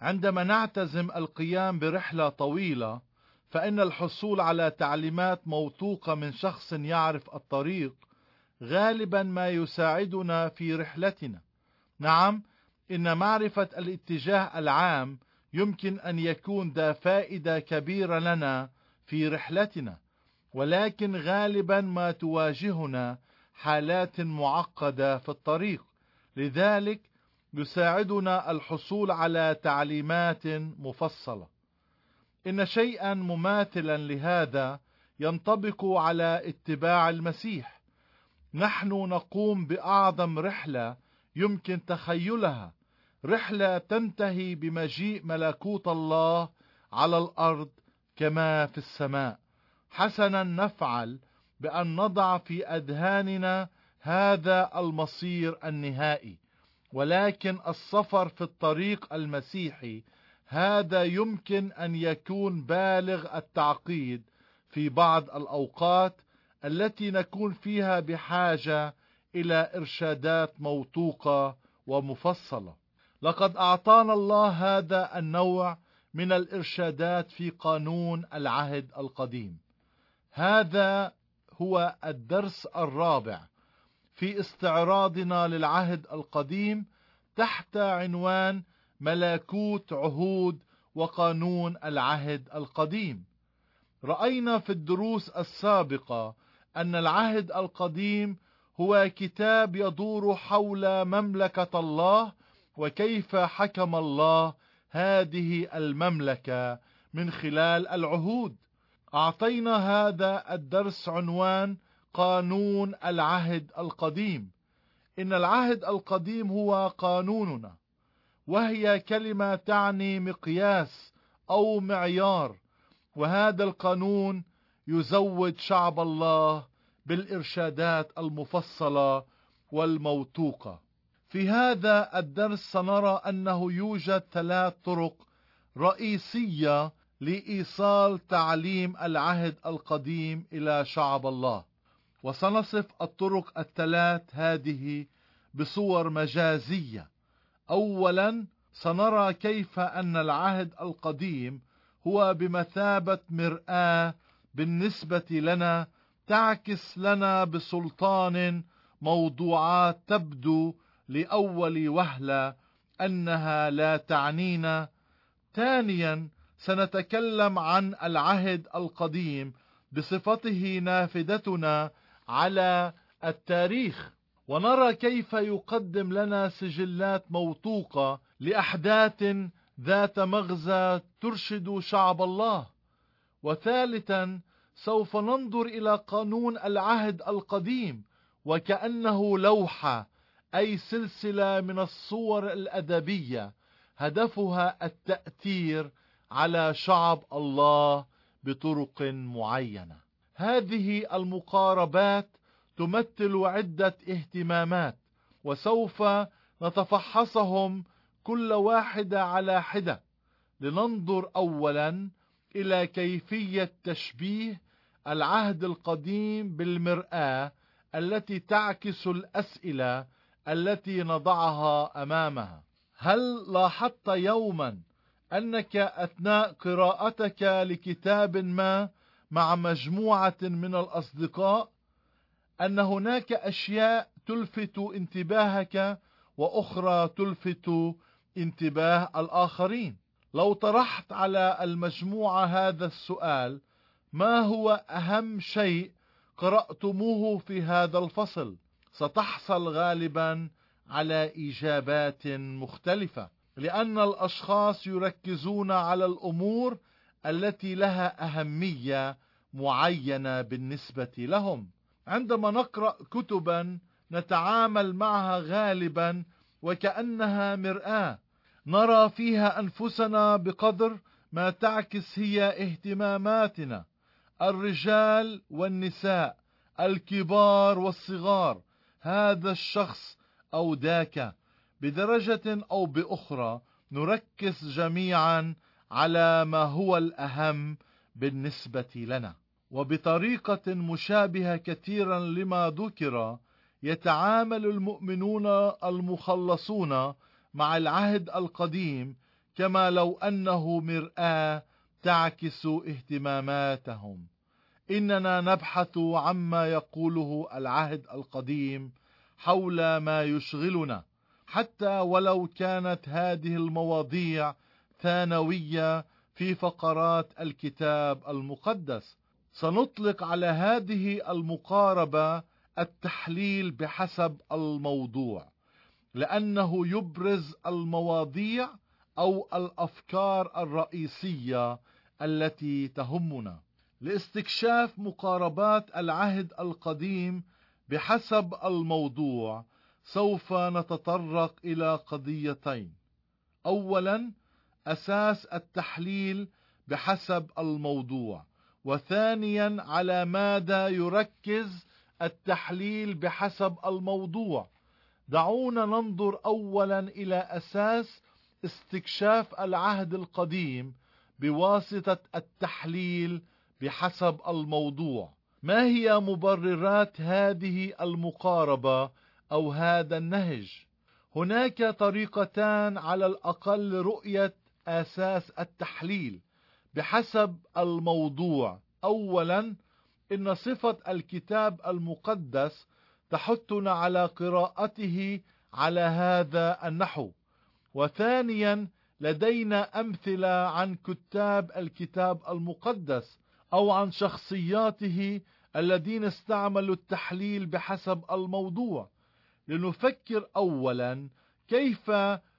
عندما نعتزم القيام برحلة طويلة، فإن الحصول على تعليمات موثوقة من شخص يعرف الطريق غالبا ما يساعدنا في رحلتنا. نعم، إن معرفة الاتجاه العام يمكن أن يكون ذا فائدة كبيرة لنا في رحلتنا، ولكن غالبا ما تواجهنا حالات معقدة في الطريق، لذلك يساعدنا الحصول على تعليمات مفصلة. إن شيئا مماثلا لهذا ينطبق على اتباع المسيح. نحن نقوم بأعظم رحلة يمكن تخيلها، رحلة تنتهي بمجيء ملكوت الله على الأرض كما في السماء. حسنا نفعل بأن نضع في أذهاننا هذا المصير النهائي، ولكن السفر في الطريق المسيحي هذا يمكن أن يكون بالغ التعقيد في بعض الأوقات التي نكون فيها بحاجة إلى إرشادات موثوقة ومفصلة. لقد أعطانا الله هذا النوع من الإرشادات في قانون العهد القديم. هذا هو الدرس الرابع في استعراضنا للعهد القديم تحت عنوان ملكوت عهود وقانون العهد القديم. رأينا في الدروس السابقة أن العهد القديم هو كتاب يدور حول مملكة الله وكيف حكم الله هذه المملكة من خلال العهود. أعطينا هذا الدرس عنوان قانون العهد القديم. إن العهد القديم هو قانوننا، وهي كلمة تعني مقياس أو معيار، وهذا القانون يزود شعب الله بالإرشادات المفصلة والموثوقة. في هذا الدرس سنرى أنه يوجد 3 طرق رئيسية لإيصال تعليم العهد القديم إلى شعب الله، وسنصف الطرق ال3 هذه بصور مجازية. أولا، سنرى كيف أن العهد القديم هو بمثابة مرآة بالنسبة لنا، تعكس لنا بسلطان موضوعات تبدو لأول وهلة أنها لا تعنينا. ثانيا، سنتكلم عن العهد القديم بصفته نافذتنا على التاريخ، ونرى كيف يقدم لنا سجلات موثوقة لأحداث ذات مغزى ترشد شعب الله. وثالثا، سوف ننظر إلى قانون العهد القديم وكأنه لوحة، أي سلسلة من الصور الأدبية هدفها التأثير على شعب الله بطرق معينة. هذه المقاربات تمثل عدة اهتمامات، وسوف نتفحصهم كل واحدة على حدة. لننظر أولا إلى كيفية تشبيه العهد القديم بالمرآة التي تعكس الأسئلة التي نضعها أمامها. هل لاحظت يوما أنك أثناء قراءتك لكتاب ما مع مجموعة من الأصدقاء أن هناك أشياء تلفت انتباهك وأخرى تلفت انتباه الآخرين؟ لو طرحت على المجموعة هذا السؤال: ما هو أهم شيء قرأتموه في هذا الفصل؟ ستحصل غالبا على إجابات مختلفة، لأن الأشخاص يركزون على الأمور التي لها أهمية معينة بالنسبة لهم. عندما نقرأ كتبا نتعامل معها غالبا وكأنها مرآة، نرى فيها أنفسنا بقدر ما تعكس هي اهتماماتنا. الرجال والنساء، الكبار والصغار، هذا الشخص أو ذاك، بدرجة أو بأخرى نركز جميعا على ما هو الأهم بالنسبة لنا. وبطريقة مشابهة كثيرا لما ذكر، يتعامل المؤمنون المخلصون مع العهد القديم كما لو أنه مرآة تعكس اهتماماتهم. إننا نبحث عما يقوله العهد القديم حول ما يشغلنا، حتى ولو كانت هذه المواضيع ثانوية في فقرات الكتاب المقدس. سنطلق على هذه المقاربة التحليل بحسب الموضوع، لأنه يبرز المواضيع أو الأفكار الرئيسية التي تهمنا. لاستكشاف مقاربات العهد القديم بحسب الموضوع سوف نتطرق إلى قضيتين: أولا، أساس التحليل بحسب الموضوع، وثانيا، على ماذا يركز التحليل بحسب الموضوع. دعونا ننظر أولا إلى أساس استكشاف العهد القديم بواسطة التحليل بحسب الموضوع. ما هي مبررات هذه المقاربة أو هذا النهج؟ هناك طريقتان على الأقل رؤية أساس التحليل بحسب الموضوع. أولا، إن صفة الكتاب المقدس تحثنا على قراءته على هذا النحو. وثانيا، لدينا أمثلة عن كتاب الكتاب المقدس أو عن شخصياته الذين استعملوا التحليل بحسب الموضوع. لنفكر أولا كيف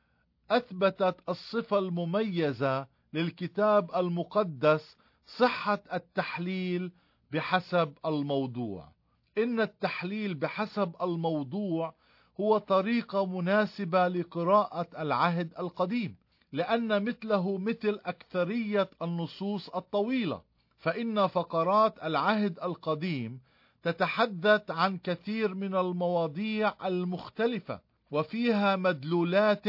أثبتت الصفة المميزة للكتاب المقدس صحة التحليل بحسب الموضوع. إن التحليل بحسب الموضوع هو طريقة مناسبة لقراءة العهد القديم، لأن مثله مثل أكثرية النصوص الطويلة، فإن فقرات العهد القديم تتحدث عن كثير من المواضيع المختلفة، وفيها مدلولات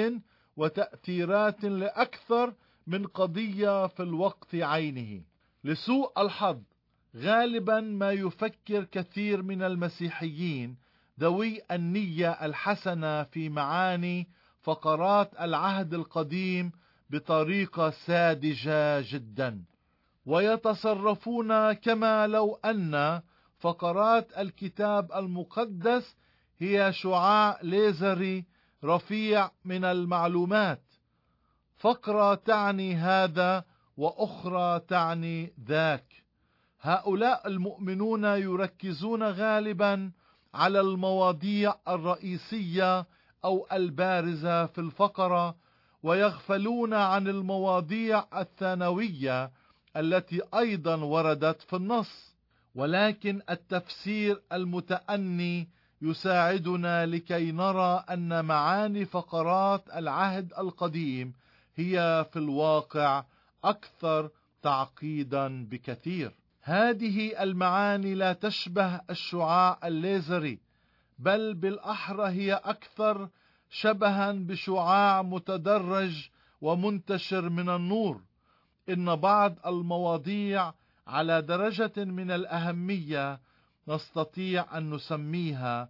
وتأثيرات لأكثر من قضية في الوقت عينه. لسوء الحظ، غالبا ما يفكر كثير من المسيحيين ذوي النية الحسنة في معاني فقرات العهد القديم بطريقة ساذجة جدا، ويتصرفون كما لو أن فقرات الكتاب المقدس هي شعاع ليزري رفيع من المعلومات، فقرة تعني هذا وأخرى تعني ذاك. هؤلاء المؤمنون يركزون غالبا على المواضيع الرئيسية أو البارزة في الفقرة، ويغفلون عن المواضيع الثانوية التي أيضا وردت في النص. ولكن التفسير المتأني يساعدنا لكي نرى أن معاني فقرات العهد القديم هي في الواقع أكثر تعقيدا بكثير. هذه المعاني لا تشبه الشعاع الليزري، بل بالأحرى هي أكثر شبها بشعاع متدرج ومنتشر من النور. إن بعض المواضيع على درجة من الأهمية نستطيع أن نسميها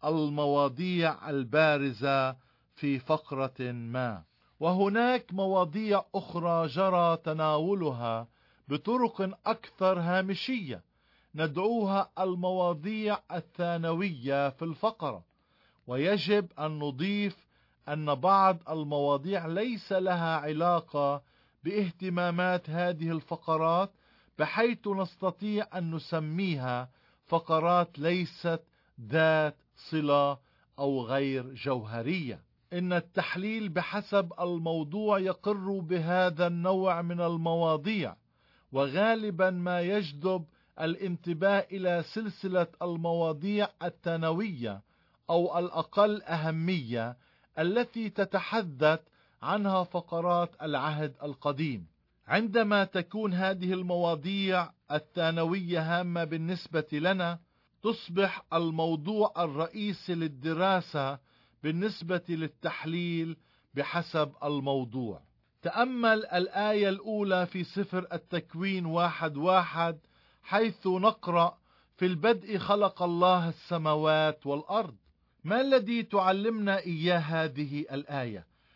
المواضيع البارزة في فقرة ما، وهناك مواضيع أخرى جرى تناولها بطرق أكثر هامشية ندعوها المواضيع الثانوية في الفقرة. ويجب أن نضيف أن بعض المواضيع ليس لها علاقة باهتمامات هذه الفقرات، بحيث نستطيع أن نسميها فقرات ليست ذات صلة أو غير جوهرية. إن التحليل بحسب الموضوع يقر بهذا النوع من المواضيع، وغالبا ما يجذب الانتباه إلى سلسلة المواضيع الثانوية أو الأقل أهمية التي تتحدث عنها فقرات العهد القديم. عندما تكون هذه المواضيع الثانوية هامة بالنسبة لنا، تصبح الموضوع الرئيسي للدراسة بالنسبة للتحليل بحسب الموضوع. تأمل الآية الأولى في سفر التكوين 1:1، حيث نقرأ: في البدء خلق الله السماوات والأرض. ما الذي تعلمنا إياه هذه الآية؟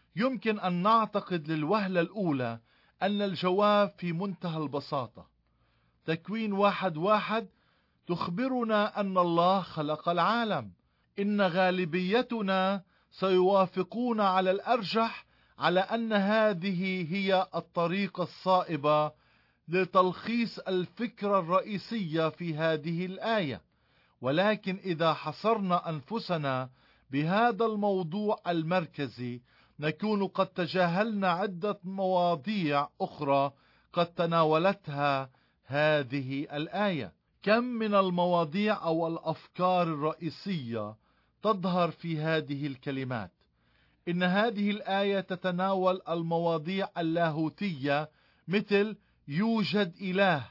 يمكن أن نعتقد للوهلة الأولى أن الجواب في منتهى البساطة. تكوين 1:1 تخبرنا أن الله خلق العالم. إن غالبيتنا سيوافقون على الأرجح على أن هذه هي الطريقة الصائبة لتلخيص الفكرة الرئيسية في هذه الآية. ولكن إذا حصرنا أنفسنا بهذا الموضوع المركزي نكون قد تجاهلنا عدة مواضيع أخرى قد تناولتها هذه الآية. كم من المواضيع أو الأفكار الرئيسية تظهر في هذه الكلمات. إن هذه الآية تتناول المواضيع اللاهوتية مثل يوجد إله،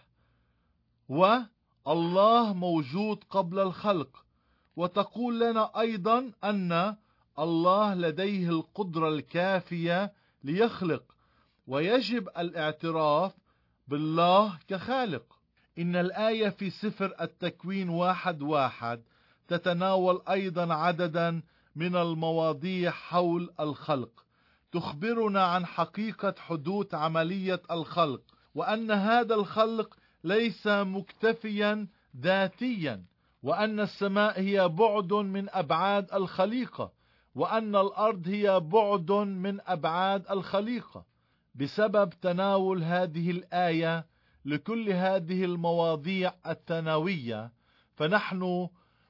والله موجود قبل الخلق، وتقول لنا أيضا أن الله لديه القدرة الكافية ليخلق، ويجب الاعتراف بالله كخالق. إن الآية في سفر التكوين 1:1 تتناول أيضا عددا من المواضيع حول الخلق، تخبرنا عن حقيقة حدوث عملية الخلق، وأن هذا الخلق ليس مكتفيا ذاتيا، وأن السماء هي بعد من أبعاد الخليقة، وأن الأرض هي بعد من أبعاد الخليقة. بسبب تناول هذه الآية لكل هذه المواضيع الثانوية فنحن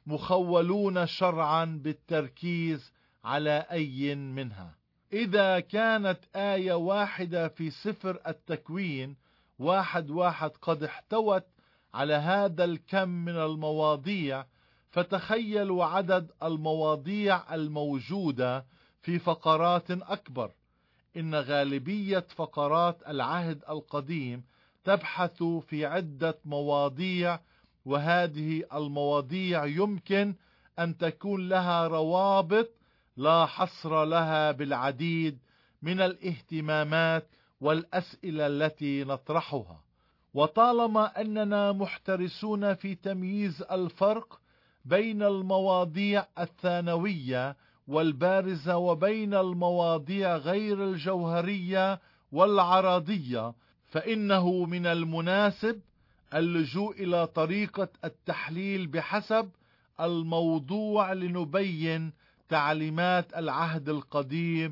مخولون شرعا بالتركيز على أي منها. إذا كانت آية واحدة في سفر التكوين 1:1 قد احتوت على هذا الكم من المواضيع، فتخيلوا عدد المواضيع الموجودة في فقرات أكبر. إن غالبية فقرات العهد القديم تبحث في عدة مواضيع، وهذه المواضيع يمكن أن تكون لها روابط لا حصر لها بالعديد من الاهتمامات والأسئلة التي نطرحها. وطالما أننا محترسون في تمييز الفرق بين المواضيع الثانوية والبارزة وبين المواضيع غير الجوهرية والعرضية، فإنه من المناسب اللجوء إلى طريقة التحليل بحسب الموضوع لنبين تعليمات العهد القديم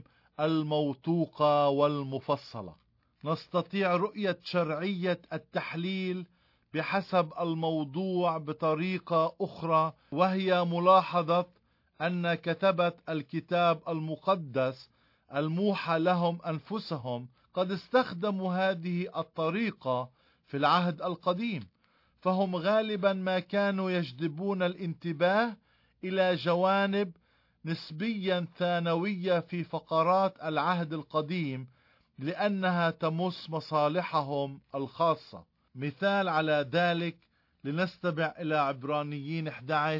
الموثوقة والمفصلة. نستطيع رؤية شرعية التحليل بحسب الموضوع بطريقة أخرى، وهي ملاحظة أن كتبة الكتاب المقدس الموحى لهم أنفسهم قد استخدموا هذه الطريقة في العهد القديم، فهم غالبا ما كانوا يجذبون الانتباه إلى جوانب نسبيا ثانوية في فقرات العهد القديم لأنها تمس مصالحهم الخاصة. مثال على ذلك لنستمع إلى عبرانيين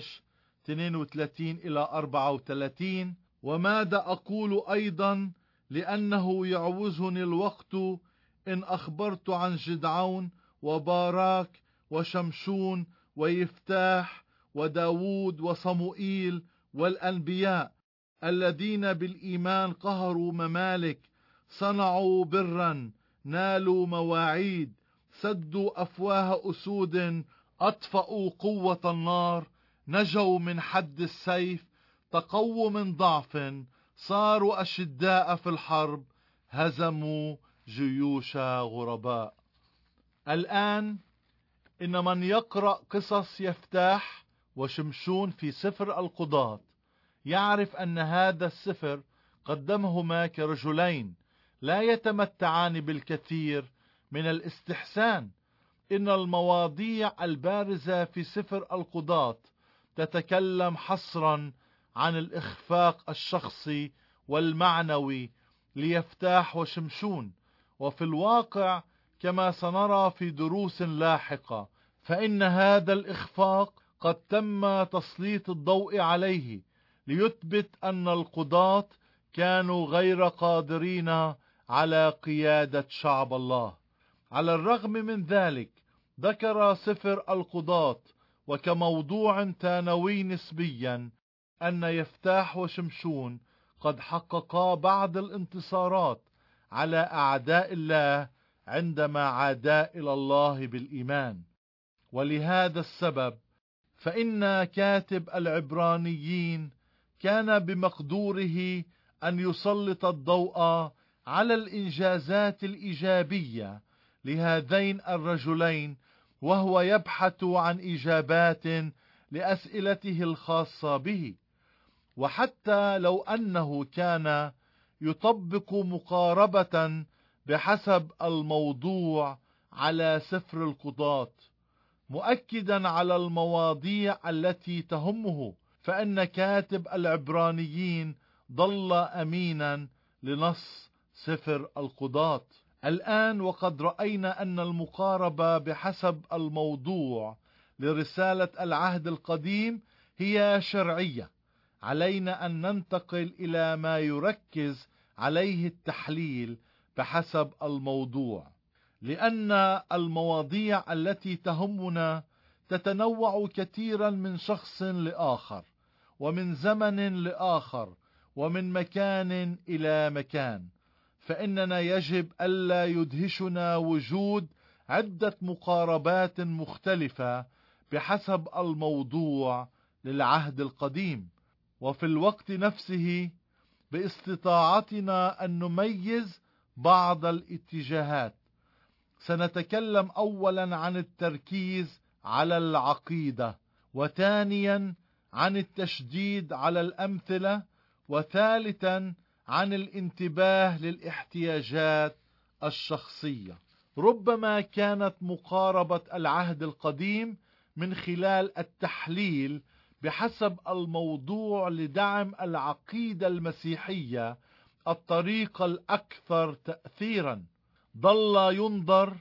11:32-34. وماذا أقول أيضا لأنه يعوزني الوقت إن أخبرت عن جدعون وباراك وشمشون ويفتاح وداود وصموئيل والأنبياء الذين بالإيمان قهروا ممالك، صنعوا برا، نالوا مواعيد، سدوا أفواه أسود، أطفأوا قوة النار، نجوا من حد السيف، تقووا من ضعف، صاروا أشداء في الحرب، هزموا جيوش غرباء. الآن إن من يقرأ قصص يفتاح وشمشون في سفر القضاة يعرف أن هذا السفر قدمهما كرجلين لا يتمتعان بالكثير من الاستحسان. إن المواضيع البارزة في سفر القضاة تتكلم حصرا عن الإخفاق الشخصي والمعنوي ليفتاح وشمشون، وفي الواقع كما سنرى في دروس لاحقة فإن هذا الإخفاق قد تم تسليط الضوء عليه ليثبت أن القضاة كانوا غير قادرين على قيادة شعب الله. على الرغم من ذلك ذكر سفر القضاة وكموضوع ثانوي نسبيا أن يفتاح وشمشون قد حققا بعض الانتصارات على أعداء الله عندما عادا إلى الله بالإيمان. ولهذا السبب فإن كاتب العبرانيين كان بمقدوره أن يسلط الضوء على الإنجازات الإيجابية لهذين الرجلين، وهو يبحث عن إجابات لأسئلته الخاصة به. وحتى لو أنه كان يطبق مقاربة بحسب الموضوع على سفر القضاة، مؤكدا على المواضيع التي تهمه، فإن كاتب العبرانيين ظل أمينا لنص سفر القضاة. الآن وقد رأينا أن المقاربة بحسب الموضوع لرسالة العهد القديم هي شرعية، علينا أن ننتقل إلى ما يركز عليه التحليل بحسب الموضوع، لأن المواضيع التي تهمنا تتنوع كثيرا من شخص لآخر، ومن زمن لآخر، ومن مكان إلى مكان، فإننا يجب ألا يدهشنا وجود عدة مقاربات مختلفة بحسب الموضوع للعهد القديم، وفي الوقت نفسه باستطاعتنا أن نميز بعض الاتجاهات. سنتكلم أولا عن التركيز على العقيدة، وثانيا عن التشديد على الأمثلة، وثالثا عن الانتباه للاحتياجات الشخصية. ربما كانت مقاربة العهد القديم من خلال التحليل بحسب الموضوع لدعم العقيدة المسيحية الطريقة الأكثر تأثيرا. ظل ينظر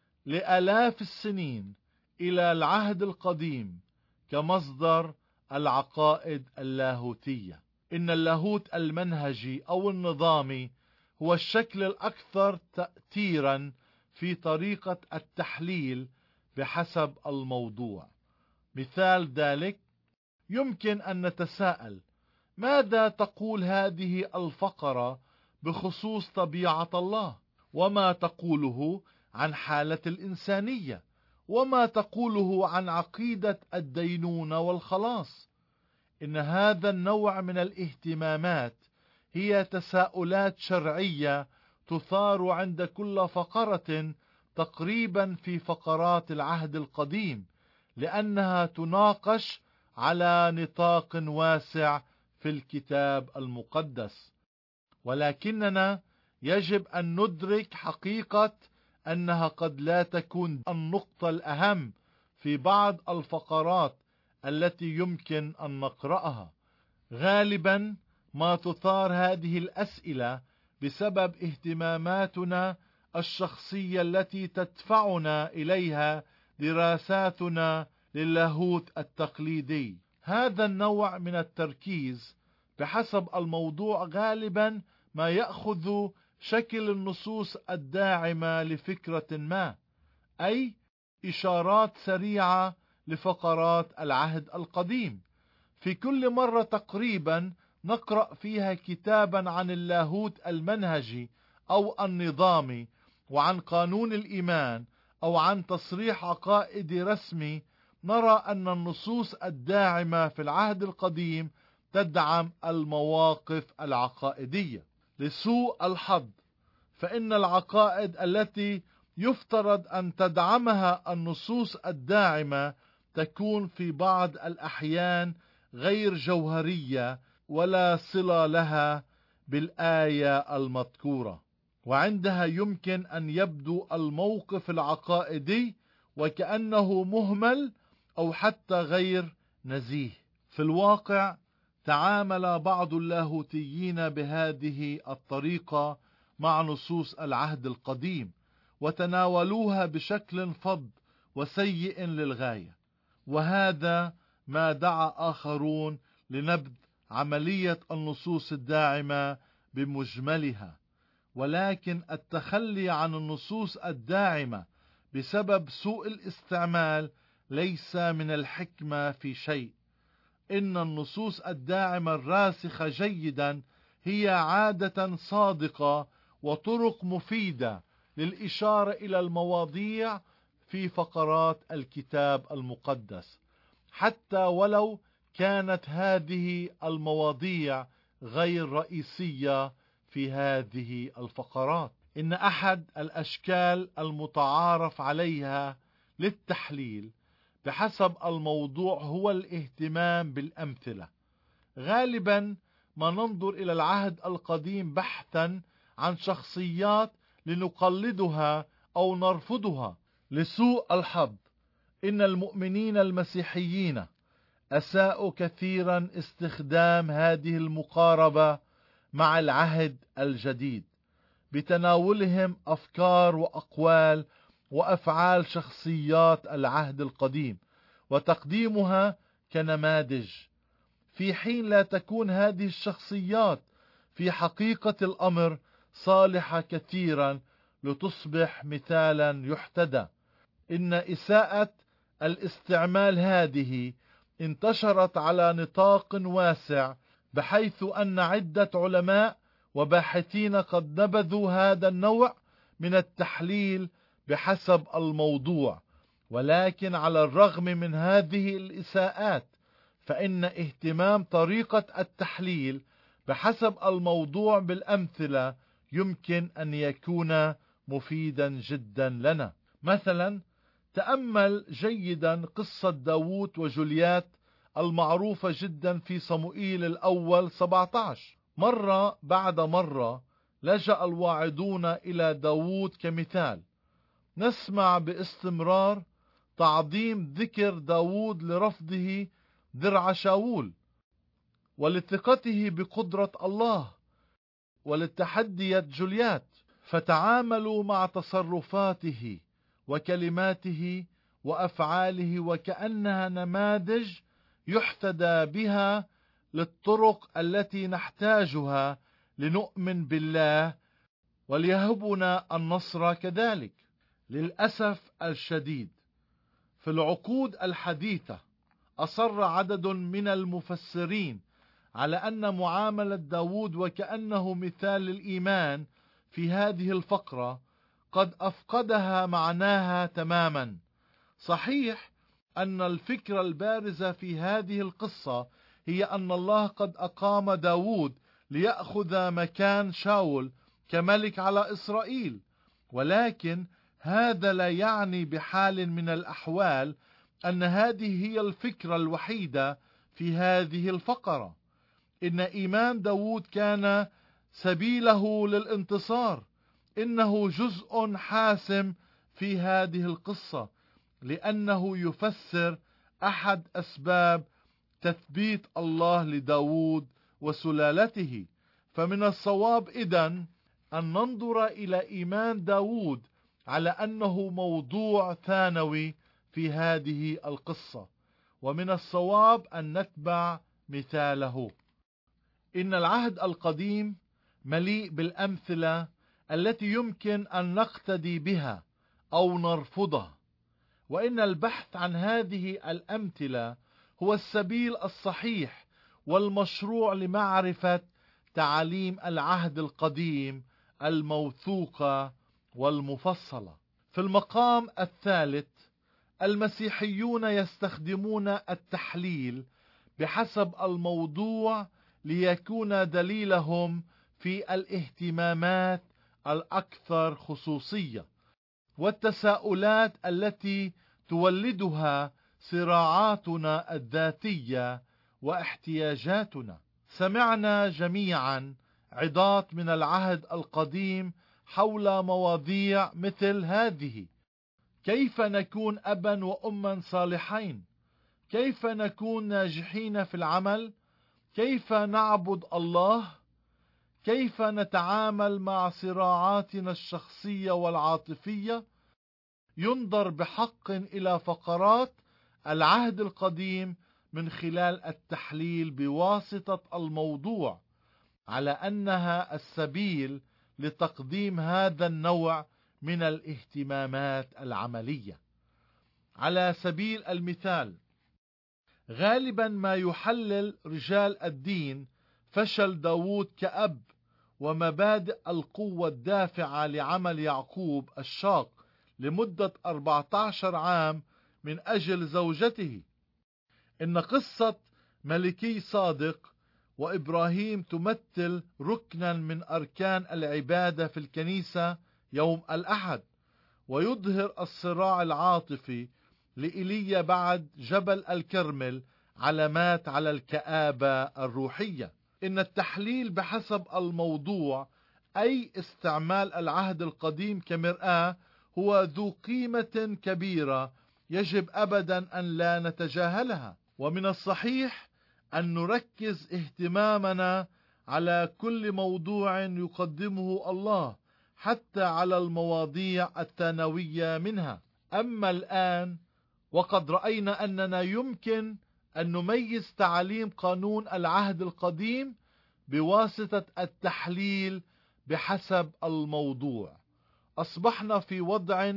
لآلاف السنين إلى العهد القديم كمصدر العقائد اللاهوتية. إن اللاهوت المنهجي أو النظامي هو الشكل الأكثر تأثيرا في طريقة التحليل بحسب الموضوع. مثال ذلك، يمكن أن نتساءل: ماذا تقول هذه الفقرة بخصوص طبيعة الله؟ وما تقوله عن حالة الإنسانية؟ وما تقوله عن عقيدة الدينونة والخلاص؟ إن هذا النوع من الاهتمامات هي تساؤلات شرعية تثار عند كل فقرة تقريبا في فقرات العهد القديم، لأنها تناقش على نطاق واسع في الكتاب المقدس. ولكننا يجب أن ندرك حقيقة أنها قد لا تكون النقطة الأهم في بعض الفقرات التي يمكن أن نقرأها. غالبا ما تثار هذه الأسئلة بسبب اهتماماتنا الشخصية التي تدفعنا إليها دراساتنا للاهوت التقليدي. هذا النوع من التركيز بحسب الموضوع غالبا ما يأخذ شكل النصوص الداعمة لفكرة ما، أي إشارات سريعة لفقرات العهد القديم. في كل مرة تقريبا نقرأ فيها كتابا عن اللاهوت المنهجي أو النظامي، وعن قانون الإيمان، أو عن تصريح عقائدي رسمي، نرى أن النصوص الداعمة في العهد القديم تدعم المواقف العقائدية. لسوء الحظ فإن العقائد التي يفترض أن تدعمها النصوص الداعمة تكون في بعض الأحيان غير جوهرية ولا صلة لها بالآية المذكورة، وعندها يمكن أن يبدو الموقف العقائدي وكأنه مهمل أو حتى غير نزيه. في الواقع تعامل بعض اللاهوتيين بهذه الطريقة مع نصوص العهد القديم، وتناولوها بشكل فظ وسيء للغاية، وهذا ما دعا آخرون لنبذ عملية النصوص الداعمة بمجملها. ولكن التخلي عن النصوص الداعمة بسبب سوء الاستعمال ليس من الحكمة في شيء. إن النصوص الداعمة الراسخة جيدا هي عادة صادقة وطرق مفيدة للإشارة إلى المواضيع في فقرات الكتاب المقدس، حتى ولو كانت هذه المواضيع غير رئيسية في هذه الفقرات. إن أحد الأشكال المتعارف عليها للتحليل بحسب الموضوع هو الاهتمام بالأمثلة. غالبا ما ننظر إلى العهد القديم بحثا عن شخصيات لنقلدها أو نرفضها. لسوء الحظ إن المؤمنين المسيحيين أساءوا كثيرا استخدام هذه المقاربة مع العهد الجديد، بتناولهم أفكار وأقوال وأفعال شخصيات العهد القديم وتقديمها كنماذج، في حين لا تكون هذه الشخصيات في حقيقة الأمر صالحة كثيرا لتصبح مثالا يحتذى. إن إساءة الاستعمال هذه انتشرت على نطاق واسع، بحيث أن عدة علماء وباحثين قد نبذوا هذا النوع من التحليل بحسب الموضوع. ولكن على الرغم من هذه الإساءات، فإن اهتمام طريقة التحليل بحسب الموضوع بالأمثلة يمكن أن يكون مفيدا جدا لنا. مثلا، تأمل جيدا قصة داوود وجوليات المعروفة جدا في صموئيل الأول 17. مرة بعد مرة لجأ الواعظون إلى داوود كمثال. نسمع باستمرار تعظيم ذكر داوود لرفضه درع شاول، ولثقته بقدرة الله، ولتحدية جوليات، فتعاملوا مع تصرفاته وكلماته وأفعاله وكأنها نماذج يحتذى بها للطرق التي نحتاجها لنؤمن بالله وليهبنا النصر كذلك. للأسف الشديد، في العقود الحديثة أصر عدد من المفسرين على أن معاملة داوود وكأنه مثال للإيمان في هذه الفقرة قد أفقدها معناها تماما. صحيح أن الفكرة البارزة في هذه القصة هي أن الله قد أقام داوود ليأخذ مكان شاول كملك على إسرائيل، ولكن هذا لا يعني بحال من الأحوال أن هذه هي الفكرة الوحيدة في هذه الفقرة. إن إيمان داوود كان سبيله للانتصار. إنه جزء حاسم في هذه القصة، لأنه يفسر أحد أسباب تثبيت الله لداوود وسلالته. فمن الصواب إذن أن ننظر إلى إيمان داوود على أنه موضوع ثانوي في هذه القصة، ومن الصواب أن نتبع مثاله. إن العهد القديم مليء بالأمثلة التي يمكن أن نقتدي بها أو نرفضها، وإن البحث عن هذه الأمثلة هو السبيل الصحيح والمشروع لمعرفة تعاليم العهد القديم الموثوقة والمفصلة. في المقام الثالث، المسيحيون يستخدمون التحليل بحسب الموضوع ليكون دليلهم في الاهتمامات الأكثر خصوصية والتساؤلات التي تولدها صراعاتنا الذاتية واحتياجاتنا. سمعنا جميعا عظات من العهد القديم حول مواضيع مثل هذه: كيف نكون أبا وأما صالحين؟ كيف نكون ناجحين في العمل؟ كيف نعبد الله؟ كيف نتعامل مع صراعاتنا الشخصية والعاطفية؟ ينظر بحق إلى فقرات العهد القديم من خلال التحليل بواسطة الموضوع على أنها السبيل لتقديم هذا النوع من الاهتمامات العملية. على سبيل المثال، غالبا ما يحلل رجال الدين فشل داود كأب، ومبادئ القوة الدافعة لعمل يعقوب الشاق لمدة 14 عام من أجل زوجته. إن قصة ملكي صادق وإبراهيم تمثل ركنا من أركان العبادة في الكنيسة يوم الأحد، ويظهر الصراع العاطفي لإيليا بعد جبل الكرمل علامات على الكآبة الروحية. إن التحليل بحسب الموضوع، أي استعمال العهد القديم كمرآة، هو ذو قيمة كبيرة يجب أبدا أن لا نتجاهلها. ومن الصحيح أن نركز اهتمامنا على كل موضوع يقدمه الله، حتى على المواضيع الثانوية منها. أما الآن وقد رأينا أننا يمكن أن نميز تعاليم قانون العهد القديم بواسطة التحليل بحسب الموضوع، أصبحنا في وضع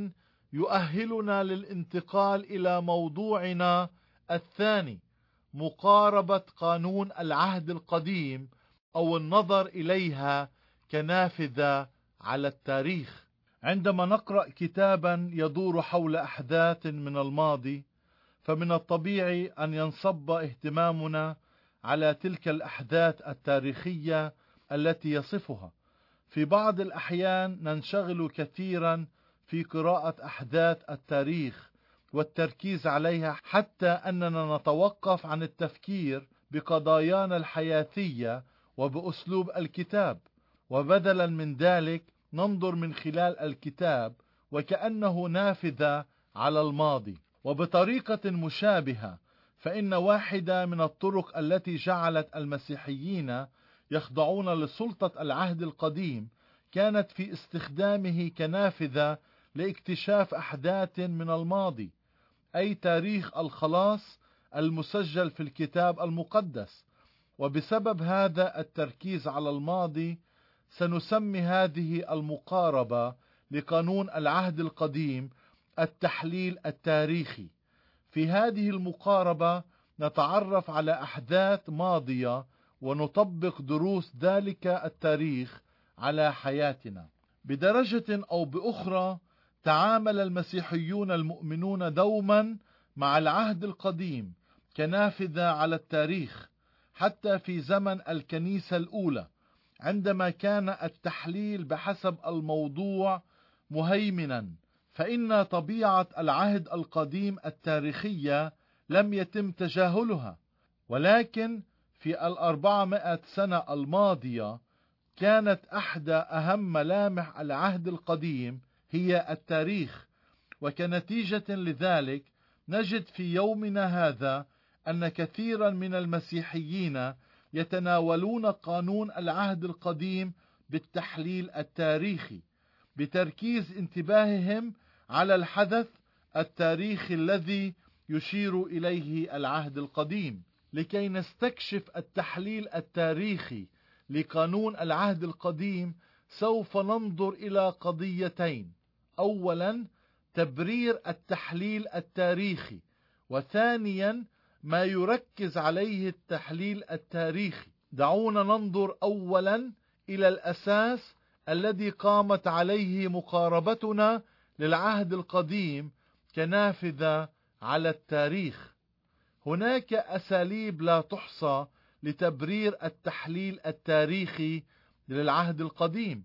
يؤهلنا للانتقال إلى موضوعنا الثاني، مقاربة قانون العهد القديم أو النظر إليها كنافذة على التاريخ. عندما نقرأ كتابا يدور حول أحداث من الماضي، فمن الطبيعي أن ينصب اهتمامنا على تلك الأحداث التاريخية التي يصفها. في بعض الأحيان ننشغل كثيرا في قراءة أحداث التاريخ والتركيز عليها، حتى أننا نتوقف عن التفكير بقضايانا الحياتية وبأسلوب الكتاب، وبدلا من ذلك ننظر من خلال الكتاب وكأنه نافذة على الماضي. وبطريقة مشابهة، فإن واحدة من الطرق التي جعلت المسيحيين يخضعون لسلطة العهد القديم كانت في استخدامه كنافذة لاكتشاف أحداث من الماضي، أي تاريخ الخلاص المسجل في الكتاب المقدس. وبسبب هذا التركيز على الماضي سنسمي هذه المقاربة لقانون العهد القديم التحليل التاريخي. في هذه المقاربة نتعرف على أحداث ماضية ونطبق دروس ذلك التاريخ على حياتنا. بدرجة أو بأخرى تعامل المسيحيون المؤمنون دوما مع العهد القديم كنافذة على التاريخ، حتى في زمن الكنيسة الأولى، عندما كان التحليل بحسب الموضوع مهيمنا، فإن طبيعة العهد القديم التاريخية لم يتم تجاهلها. ولكن في 400 سنة الماضية كانت أحدى أهم ملامح العهد القديم هي التاريخ، وكنتيجة لذلك نجد في يومنا هذا أن كثيرا من المسيحيين يتناولون قانون العهد القديم بالتحليل التاريخي، بتركيز انتباههم على الحدث التاريخي الذي يشير إليه العهد القديم. لكي نستكشف التحليل التاريخي لقانون العهد القديم سوف ننظر إلى قضيتين: أولا تبرير التحليل التاريخي، وثانيا ما يركز عليه التحليل التاريخي. دعونا ننظر أولا إلى الأساس الذي قامت عليه مقاربتنا للعهد القديم كنافذة على التاريخ. هناك أساليب لا تحصى لتبرير التحليل التاريخي للعهد القديم،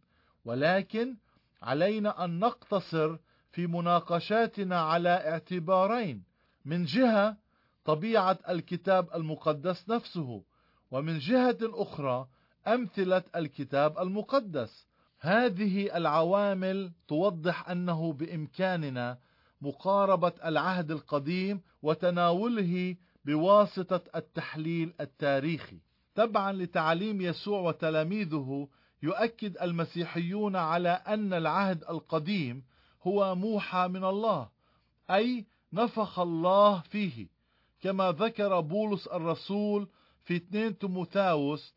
ولكن علينا أن نقتصر في مناقشاتنا على اعتبارين: من جهة طبيعة الكتاب المقدس نفسه، ومن جهة أخرى أمثلة الكتاب المقدس. هذه العوامل توضح أنه بإمكاننا مقاربة العهد القديم وتناوله بواسطة التحليل التاريخي. تبعا لتعليم يسوع وتلاميذه، يؤكد المسيحيون على أن العهد القديم هو موحى من الله، أي نفخ الله فيه، كما ذكر بولس الرسول في 2 تيموثاوس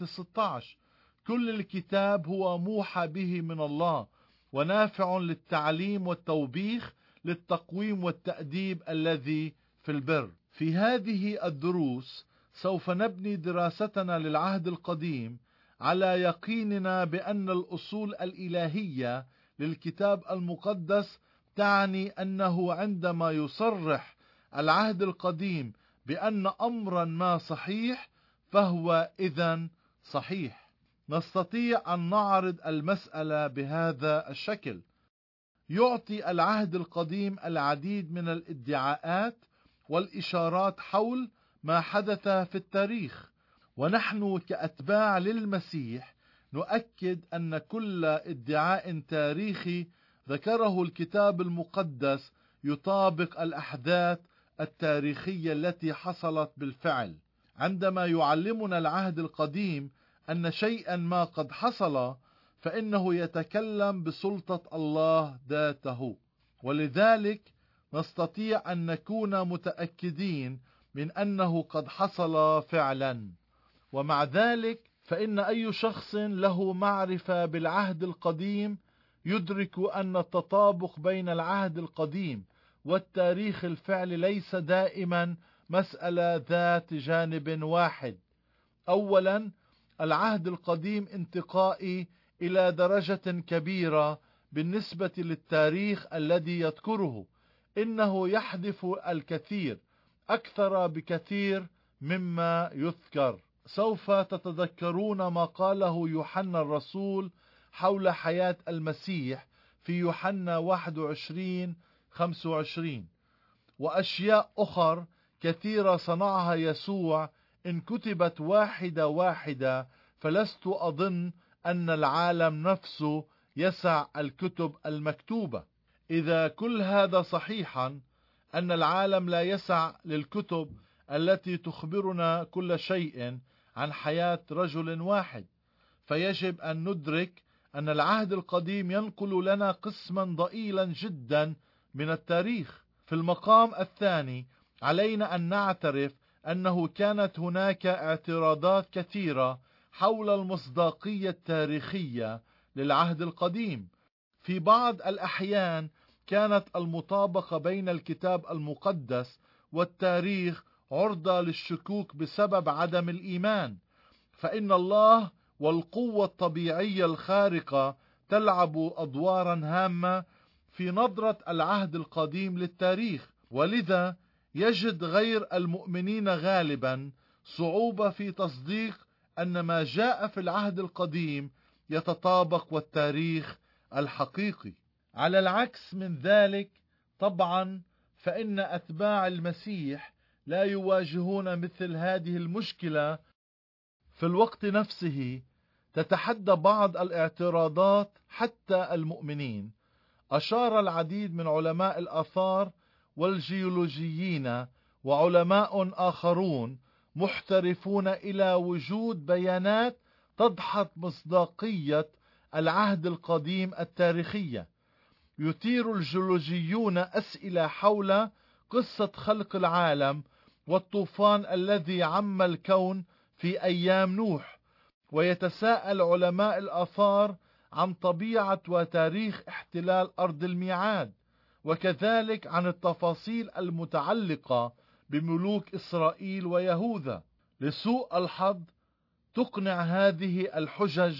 3:16: كل الكتاب هو موحى به من الله ونافع للتعليم والتوبيخ، للتقويم والتأديب الذي في البر. في هذه الدروس سوف نبني دراستنا للعهد القديم على يقيننا بأن الأصول الإلهية للكتاب المقدس تعني أنه عندما يصرح العهد القديم بأن أمرا ما صحيح فهو إذن صحيح. نستطيع أن نعرض المسألة بهذا الشكل: يعطي العهد القديم العديد من الادعاءات والإشارات حول ما حدث في التاريخ، ونحن كأتباع للمسيح نؤكد أن كل ادعاء تاريخي ذكره الكتاب المقدس يطابق الأحداث التاريخية التي حصلت بالفعل. عندما يعلمنا العهد القديم أن شيئا ما قد حصل، فإنه يتكلم بسلطة الله ذاته، ولذلك نستطيع أن نكون متأكدين من أنه قد حصل فعلا. ومع ذلك فإن أي شخص له معرفة بالعهد القديم يدرك أن التطابق بين العهد القديم والتاريخ الفعلي ليس دائما مسألة ذات جانب واحد. أولا، العهد القديم انتقائي إلى درجة كبيرة بالنسبة للتاريخ الذي يذكره، إنه يحذف الكثير أكثر بكثير مما يذكر. سوف تتذكرون ما قاله يوحنا الرسول حول حياة المسيح في يوحنا 21:25: وأشياء أخر كثيرة صنعها يسوع، إن كتبت واحدة واحدة فلست أظن أن العالم نفسه يسع الكتب المكتوبة. إذا كل هذا صحيحا، أن العالم لا يسع للكتب التي تخبرنا كل شيء عن حياة رجل واحد، فيجب أن ندرك أن العهد القديم ينقل لنا قسما ضئيلا جدا من التاريخ. في المقام الثاني علينا أن نعترف أنه كانت هناك اعتراضات كثيرة حول المصداقية التاريخية للعهد القديم. في بعض الأحيان كانت المطابقة بين الكتاب المقدس والتاريخ عرضة للشكوك بسبب عدم الإيمان، فإن الله والقوة الطبيعية الخارقة تلعب أدوارا هامة في نظرة العهد القديم للتاريخ، ولذا يجد غير المؤمنين غالبا صعوبة في تصديق أن ما جاء في العهد القديم يتطابق والتاريخ الحقيقي. على العكس من ذلك طبعا، فإن أتباع المسيح لا يواجهون مثل هذه المشكلة. في الوقت نفسه تتحدى بعض الاعتراضات حتى المؤمنين. أشار العديد من علماء الآثار والجيولوجيين وعلماء آخرون محترفون إلى وجود بيانات تدحض مصداقية العهد القديم التاريخية. يثير الجيولوجيون أسئلة حول قصة خلق العالم والطوفان الذي عم الكون في أيام نوح، ويتساءل علماء الآثار عن طبيعة وتاريخ احتلال أرض الميعاد، وكذلك عن التفاصيل المتعلقة بملوك إسرائيل ويهوذا. لسوء الحظ تقنع هذه الحجج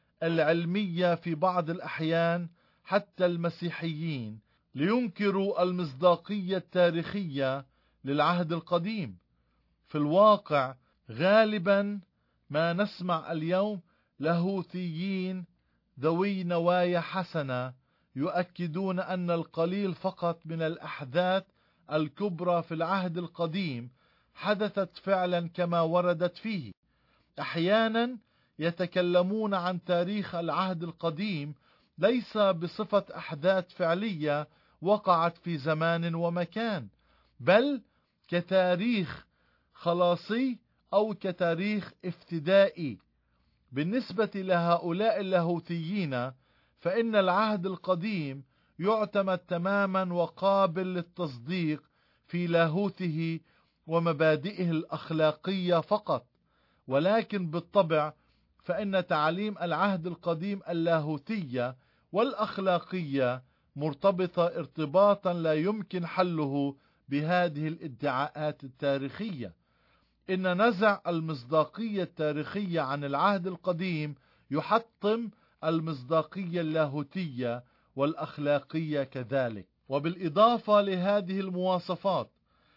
العلمية في بعض الأحيان حتى المسيحيين لينكروا المصداقية التاريخية للعهد القديم. في الواقع غالبا ما نسمع اليوم لاهوثيين ذوي نوايا حسنة يؤكدون أن القليل فقط من الأحداث الكبرى في العهد القديم حدثت فعلا كما وردت فيه. أحيانا يتكلمون عن تاريخ العهد القديم ليس بصفة أحداث فعلية وقعت في زمان ومكان، بل كتاريخ خلاصي أو كتاريخ افتدائي. بالنسبة لهؤلاء اللاهوتيين فإن العهد القديم يعتمد تماما وقابل للتصديق في لاهوته ومبادئه الأخلاقية فقط، ولكن بالطبع فإن تعاليم العهد القديم اللاهوتية والأخلاقية مرتبطة ارتباطا لا يمكن حله بهذه الادعاءات التاريخية. إن نزع المصداقية التاريخية عن العهد القديم يحطم المصداقية اللاهوتية والأخلاقية كذلك. وبالإضافة لهذه المواصفات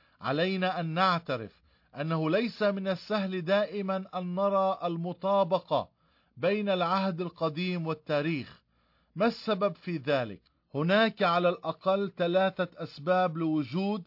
علينا أن نعترف أنه ليس من السهل دائما أن نرى المطابقة بين العهد القديم والتاريخ. ما السبب في ذلك؟ هناك على الأقل 3 أسباب لوجود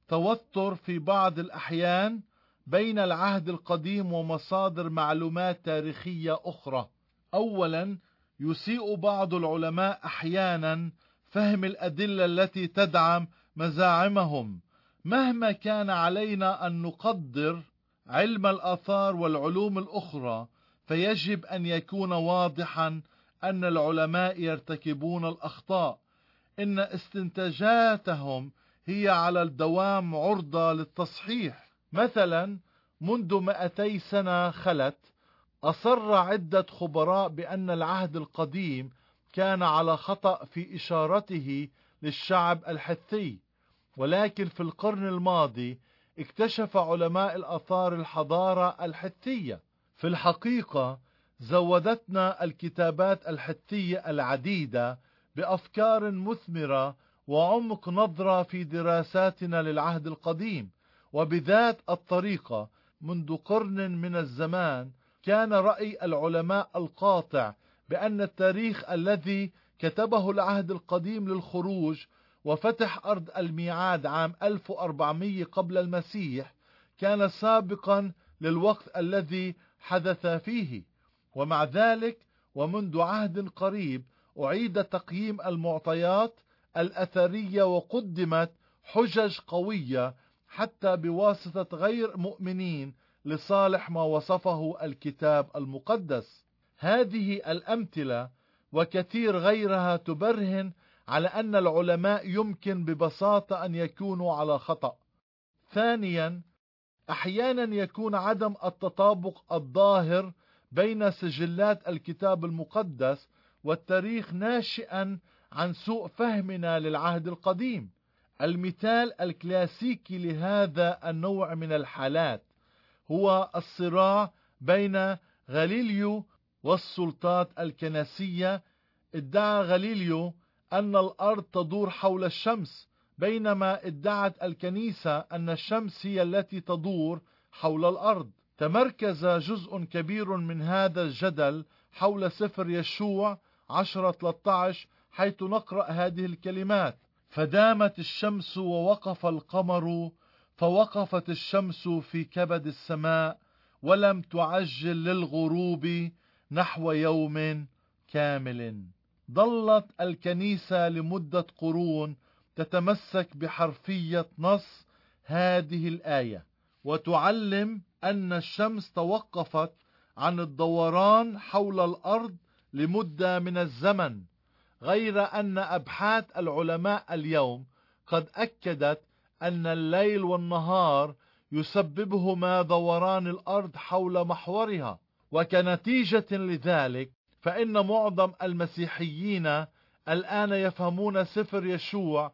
توتر في بعض الأحيان بين العهد القديم ومصادر معلومات تاريخية أخرى. أولا، يسيء بعض العلماء أحيانا فهم الأدلة التي تدعم مزاعمهم. مهما كان علينا أن نقدر علم الآثار والعلوم الأخرى، فيجب أن يكون واضحا أن العلماء يرتكبون الأخطاء. إن استنتاجاتهم هي على الدوام عرضة للتصحيح. مثلا، منذ 200 سنة خلت، أصر عدة خبراء بأن العهد القديم كان على خطأ في إشارته للشعب الحثي، ولكن في القرن الماضي اكتشف علماء الآثار الحضارة الحثية. في الحقيقة زودتنا الكتابات الحثية العديدة بأفكار مثمرة وعمق نظرة في دراساتنا للعهد القديم. وبذات الطريقة منذ قرن من الزمان كان رأي العلماء القاطع بأن التاريخ الذي كتبه العهد القديم للخروج وفتح أرض الميعاد عام 1400 قبل المسيح كان سابقا للوقت الذي حدث فيه. ومع ذلك ومنذ عهد قريب أعيد تقييم المعطيات الأثرية وقدمت حجج قوية حتى بواسطة غير مؤمنين لصالح ما وصفه الكتاب المقدس. هذه الأمثلة وكثير غيرها تبرهن على أن العلماء يمكن ببساطة أن يكونوا على خطأ. ثانيا، أحيانا يكون عدم التطابق الظاهر بين سجلات الكتاب المقدس والتاريخ ناشئا عن سوء فهمنا للعهد القديم. المثال الكلاسيكي لهذا النوع من الحالات هو الصراع بين غاليليو والسلطات الكنسية. ادعى غاليليو أن الأرض تدور حول الشمس، بينما ادعت الكنيسة أن الشمس هي التي تدور حول الأرض. تمركز جزء كبير من هذا الجدل حول سفر يشوع 10:13، حيث نقرأ هذه الكلمات: فدامت الشمس ووقف القمر، فوقفت الشمس في كبد السماء، ولم تعجل للغروب نحو يوم كامل. ظلت الكنيسة لمدة قرون تتمسك بحرفية نص هذه الآية، وتعلم أن الشمس توقفت عن الدوران حول الأرض لمدة من الزمن، غير أن أبحاث العلماء اليوم قد أكدت أن الليل والنهار يسببهما دوران الأرض حول محورها. وكنتيجة لذلك فإن معظم المسيحيين الآن يفهمون سفر يشوع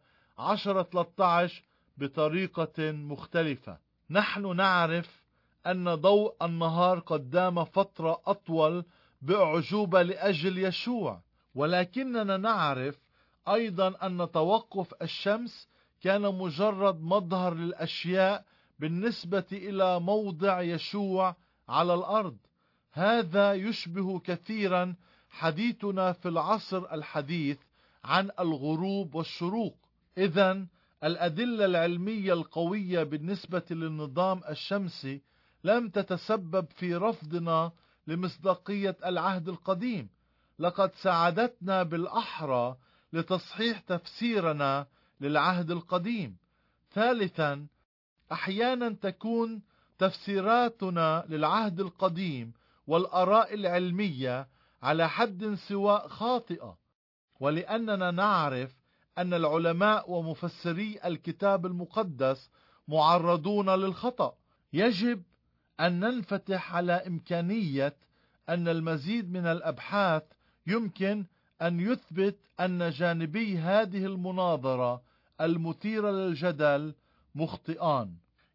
10:13 بطريقة مختلفة. نحن نعرف أن ضوء النهار قد دام فترة أطول بأعجوبة لأجل يشوع، ولكننا نعرف أيضا أن توقف الشمس كان مجرد مظهر للأشياء بالنسبة إلى موضع يشوع على الأرض. هذا يشبه كثيرا حديثنا في العصر الحديث عن الغروب والشروق. إذن الأدلة العلمية القوية بالنسبة للنظام الشمسي لم تتسبب في رفضنا لمصداقية العهد القديم، لقد ساعدتنا بالأحرى لتصحيح تفسيرنا للعهد القديم. ثالثا، أحيانا تكون تفسيراتنا للعهد القديم والآراء العلمية على حد سواء خاطئة، ولأننا نعرف أن العلماء ومفسري الكتاب المقدس معرضون للخطأ، يجب أن ننفتح على إمكانية أن المزيد من الأبحاث يمكن أن يثبت أن جانبي هذه المناظرة المثيرة للجدل مخطئان.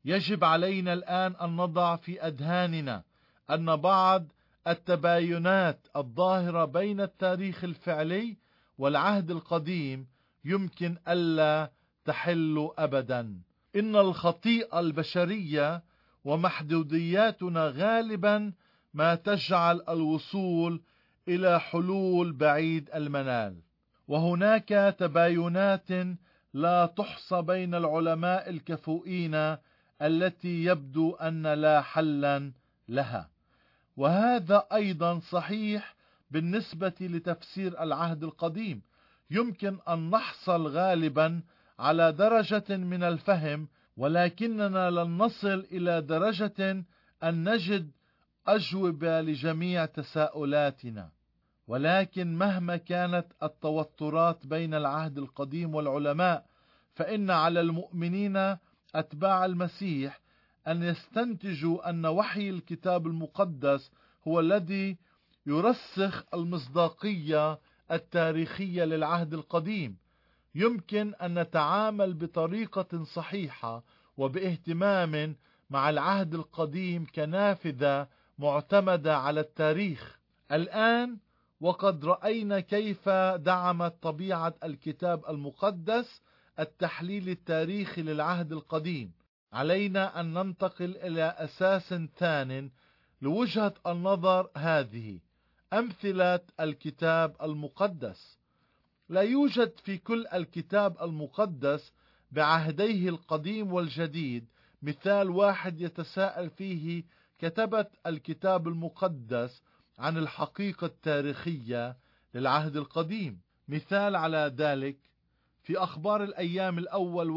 يجب علينا الآن أن نضع في أذهاننا أن بعض التباينات الظاهرة بين التاريخ الفعلي والعهد القديم يمكن ألا تحل أبدا. إن الخطيئة البشرية ومحدودياتنا غالبا ما تجعل الوصول إلى حلول بعيد المنال، وهناك تباينات لا تحصى بين العلماء الكفؤين التي يبدو أن لا حلا لها. وهذا أيضا صحيح بالنسبة لتفسير العهد القديم. يمكن أن نحصل غالبا على درجة من الفهم، ولكننا لن نصل إلى درجة أن نجد أجوبة لجميع تساؤلاتنا. ولكن مهما كانت التوترات بين العهد القديم والعلماء، فإن على المؤمنين أتباع المسيح أن يستنتجوا أن وحي الكتاب المقدس هو الذي يرسخ المصداقية التاريخية للعهد القديم. يمكن أن نتعامل بطريقة صحيحة وباهتمام مع العهد القديم كنافذة معتمدة على التاريخ. الآن وقد رأينا كيف دعمت طبيعة الكتاب المقدس التحليل التاريخي للعهد القديم، علينا أن ننتقل إلى أساس ثان لوجهة النظر هذه: أمثلة الكتاب المقدس. لا يوجد في كل الكتاب المقدس بعهديه القديم والجديد مثال واحد يتساءل فيه كتبة الكتاب المقدس عن الحقيقة التاريخية للعهد القديم. مثال على ذلك في أخبار الأيام الأول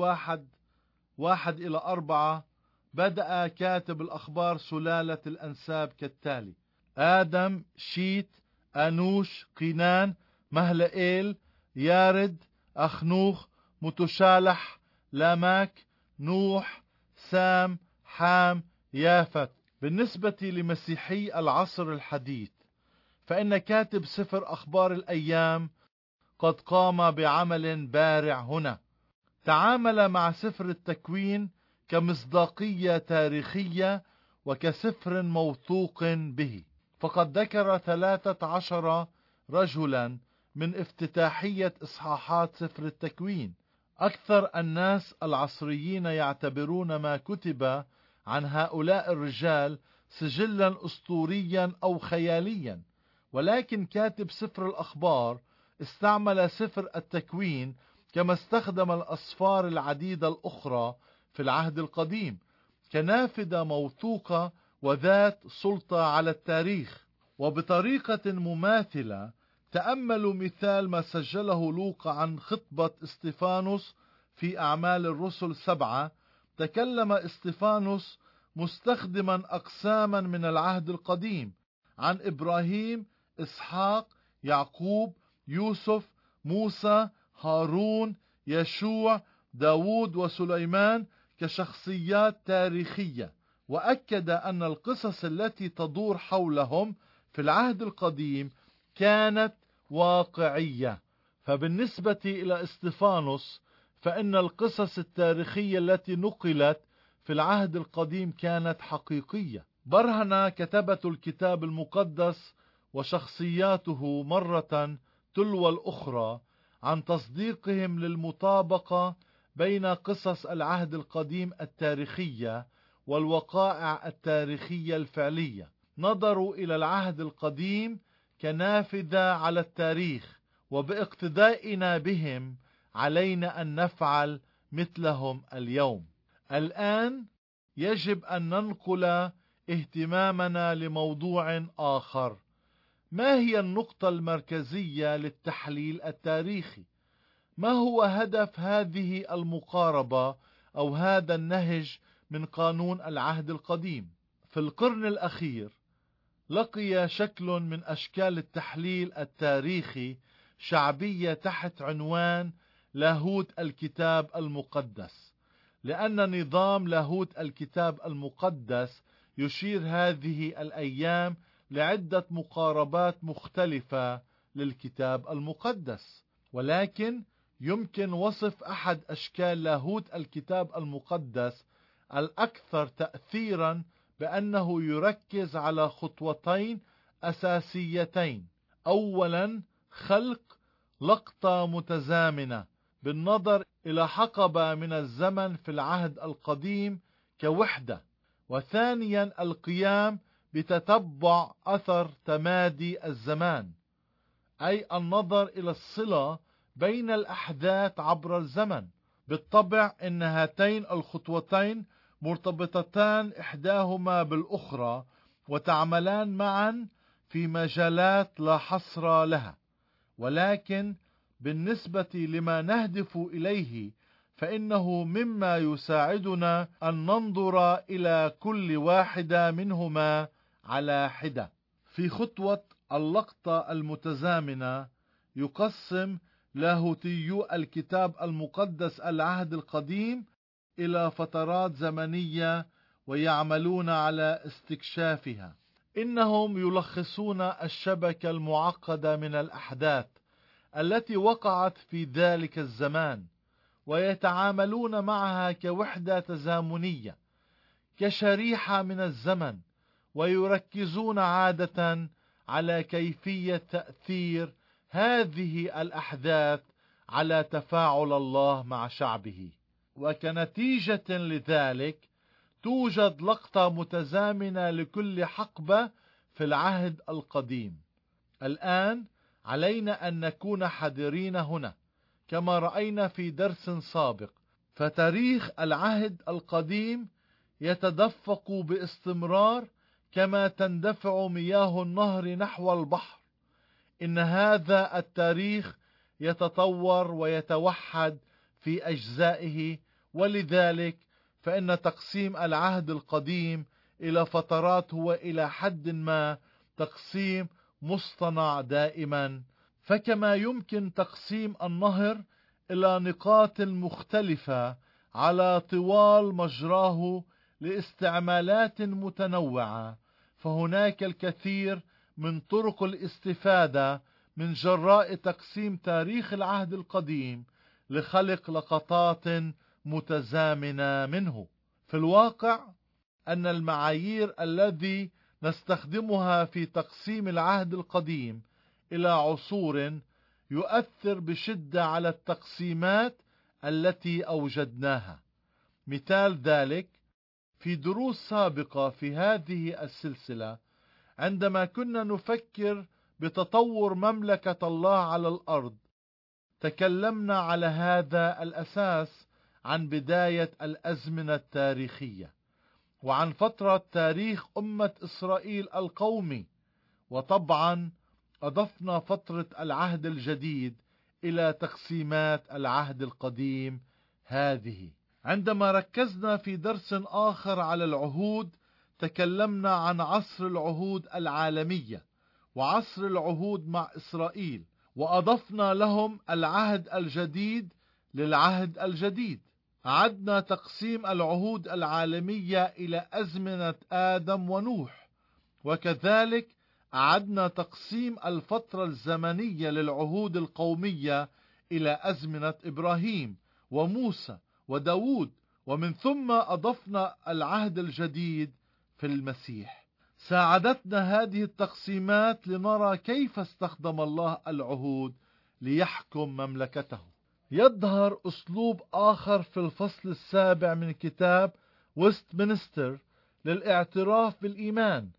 1:1-4 بدأ كاتب الأخبار سلالة الأنساب كالتالي: آدم، شيت، أنوش، قينان، مهلئيل، يارد، أخنوخ، متشالح، لاماك، نوح، سام، حام، يافت. بالنسبة لمسيحي العصر الحديث، فإن كاتب سفر أخبار الأيام قد قام بعمل بارع هنا. تعامل مع سفر التكوين كمصداقية تاريخية وكسفر موثوق به، فقد ذكر 13 رجلا من افتتاحية إصحاحات سفر التكوين. أكثر الناس العصريين يعتبرون ما كتب عن هؤلاء الرجال سجلا أسطوريا أو خياليا، ولكن كاتب سفر الأخبار استعمل سفر التكوين كما استخدم الأسفار العديدة الأخرى في العهد القديم كنافذة موثوقة وذات سلطة على التاريخ. وبطريقة مماثلة تأملوا مثال ما سجله لوقا عن خطبة استفانوس في أعمال الرسل 7. تكلم استفانوس مستخدما أقساما من العهد القديم عن إبراهيم، إسحاق، يعقوب، يوسف، موسى، هارون، يشوع، داود وسليمان كشخصيات تاريخية، وأكد أن القصص التي تدور حولهم في العهد القديم كانت واقعية. فبالنسبة إلى استفانوس فإن القصص التاريخية التي نقلت في العهد القديم كانت حقيقية. برهن كتبة الكتاب المقدس وشخصياته مرة تلو الأخرى عن تصديقهم للمطابقة بين قصص العهد القديم التاريخية والوقائع التاريخية الفعلية. نظروا إلى العهد القديم كنافذة على التاريخ، وباقتدائنا بهم علينا أن نفعل مثلهم اليوم. الآن يجب أن ننقل اهتمامنا لموضوع آخر: ما هي النقطة المركزية للتحليل التاريخي؟ ما هو هدف هذه المقاربة أو هذا النهج من قانون العهد القديم؟ في القرن الأخير لقي شكل من أشكال التحليل التاريخي شعبية تحت عنوان لاهوت الكتاب المقدس، لأن نظام لاهوت الكتاب المقدس يشير هذه الأيام لعدة مقاربات مختلفة للكتاب المقدس. ولكن يمكن وصف أحد أشكال لاهوت الكتاب المقدس الأكثر تأثيرا بأنه يركز على خطوتين أساسيتين. أولا، خلق لقطة متزامنة بالنظر إلى حقبة من الزمن في العهد القديم كوحدة. وثانيا، القيام بتتبع أثر تمادي الزمان، أي النظر إلى الصلة بين الأحداث عبر الزمن. بالطبع إن هاتين الخطوتين مرتبطتان إحداهما بالأخرى وتعملان معا في مجالات لا حصر لها، ولكن بالنسبة لما نهدف إليه فإنه مما يساعدنا أن ننظر إلى كل واحدة منهما على حدة. في خطوة اللقطة المتزامنة يقسم لاهوتيو الكتاب المقدس العهد القديم إلى فترات زمنية ويعملون على استكشافها. إنهم يلخصون الشبكة المعقدة من الأحداث التي وقعت في ذلك الزمان، ويتعاملون معها كوحدة تزامنية كشريحة من الزمن، ويركزون عادة على كيفية تأثير هذه الأحداث على تفاعل الله مع شعبه. وكنتيجة لذلك توجد لقطة متزامنة لكل حقبة في العهد القديم. الآن علينا أن نكون حذرين هنا كما رأينا في درس سابق، فتاريخ العهد القديم يتدفق باستمرار كما تندفع مياه النهر نحو البحر. إن هذا التاريخ يتطور ويتوحد في أجزائه، ولذلك فإن تقسيم العهد القديم إلى فترات هو إلى حد ما تقسيم مصطنع دائما. فكما يمكن تقسيم النهر إلى نقاط مختلفة على طوال مجراه لاستعمالات متنوعة، فهناك الكثير من طرق الاستفادة من جراء تقسيم تاريخ العهد القديم لخلق لقطات متزامنة منه. في الواقع أن المعايير الذي نستخدمها في تقسيم العهد القديم إلى عصور يؤثر بشدة على التقسيمات التي أوجدناها. مثال ذلك في دروس سابقة في هذه السلسلة، عندما كنا نفكر بتطور مملكة الله على الأرض، تكلمنا على هذا الأساس عن بداية الأزمنة التاريخية وعن فترة تاريخ أمة إسرائيل القومي، وطبعا أضفنا فترة العهد الجديد إلى تقسيمات العهد القديم هذه. عندما ركزنا في درس آخر على العهود، تكلمنا عن عصر العهود العالمية وعصر العهود مع إسرائيل، وأضفنا لهم العهد الجديد للعهد الجديد. أعدنا تقسيم العهود العالمية إلى أزمنة آدم ونوح، وكذلك أعدنا تقسيم الفترة الزمنية للعهود القومية إلى أزمنة إبراهيم وموسى وداود، ومن ثم أضفنا العهد الجديد في المسيح. ساعدتنا هذه التقسيمات لنرى كيف استخدم الله العهود ليحكم مملكته. يظهر أسلوب آخر في الفصل 7 من كتاب ويستمنستر للاعتراف بالإيمان.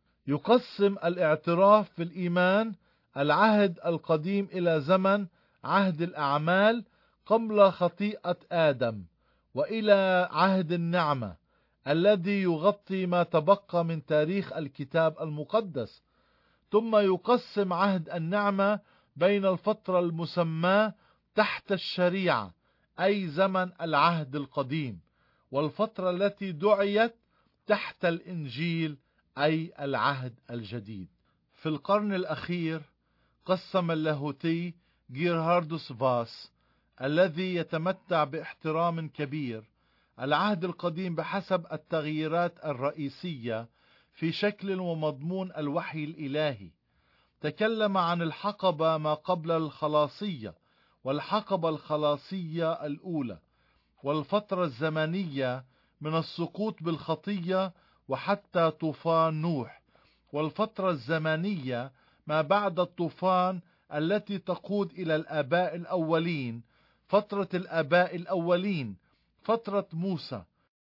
يقسم الاعتراف بالإيمان العهد القديم إلى زمن عهد الأعمال قبل خطيئة آدم، وإلى عهد النعمة الذي يغطي ما تبقى من تاريخ الكتاب المقدس. ثم يقسم عهد النعمة بين الفترة المسماة تحت الشريعة أي زمن العهد القديم، والفترة التي دعيت تحت الإنجيل أي العهد الجديد. في القرن الأخير قسم اللاهوتي جيرهاردوس فاس الذي يتمتع باحترام كبير العهد القديم بحسب التغييرات الرئيسية في شكل ومضمون الوحي الإلهي. تكلم عن الحقبة ما قبل الخلاصية والحقبة الخلاصية الأولى، والفترة الزمنية من السقوط بالخطية وحتى طوفان نوح، والفترة الزمنية ما بعد الطوفان التي تقود إلى الآباء الأولين، فترة الآباء الأولين، فترة موسى،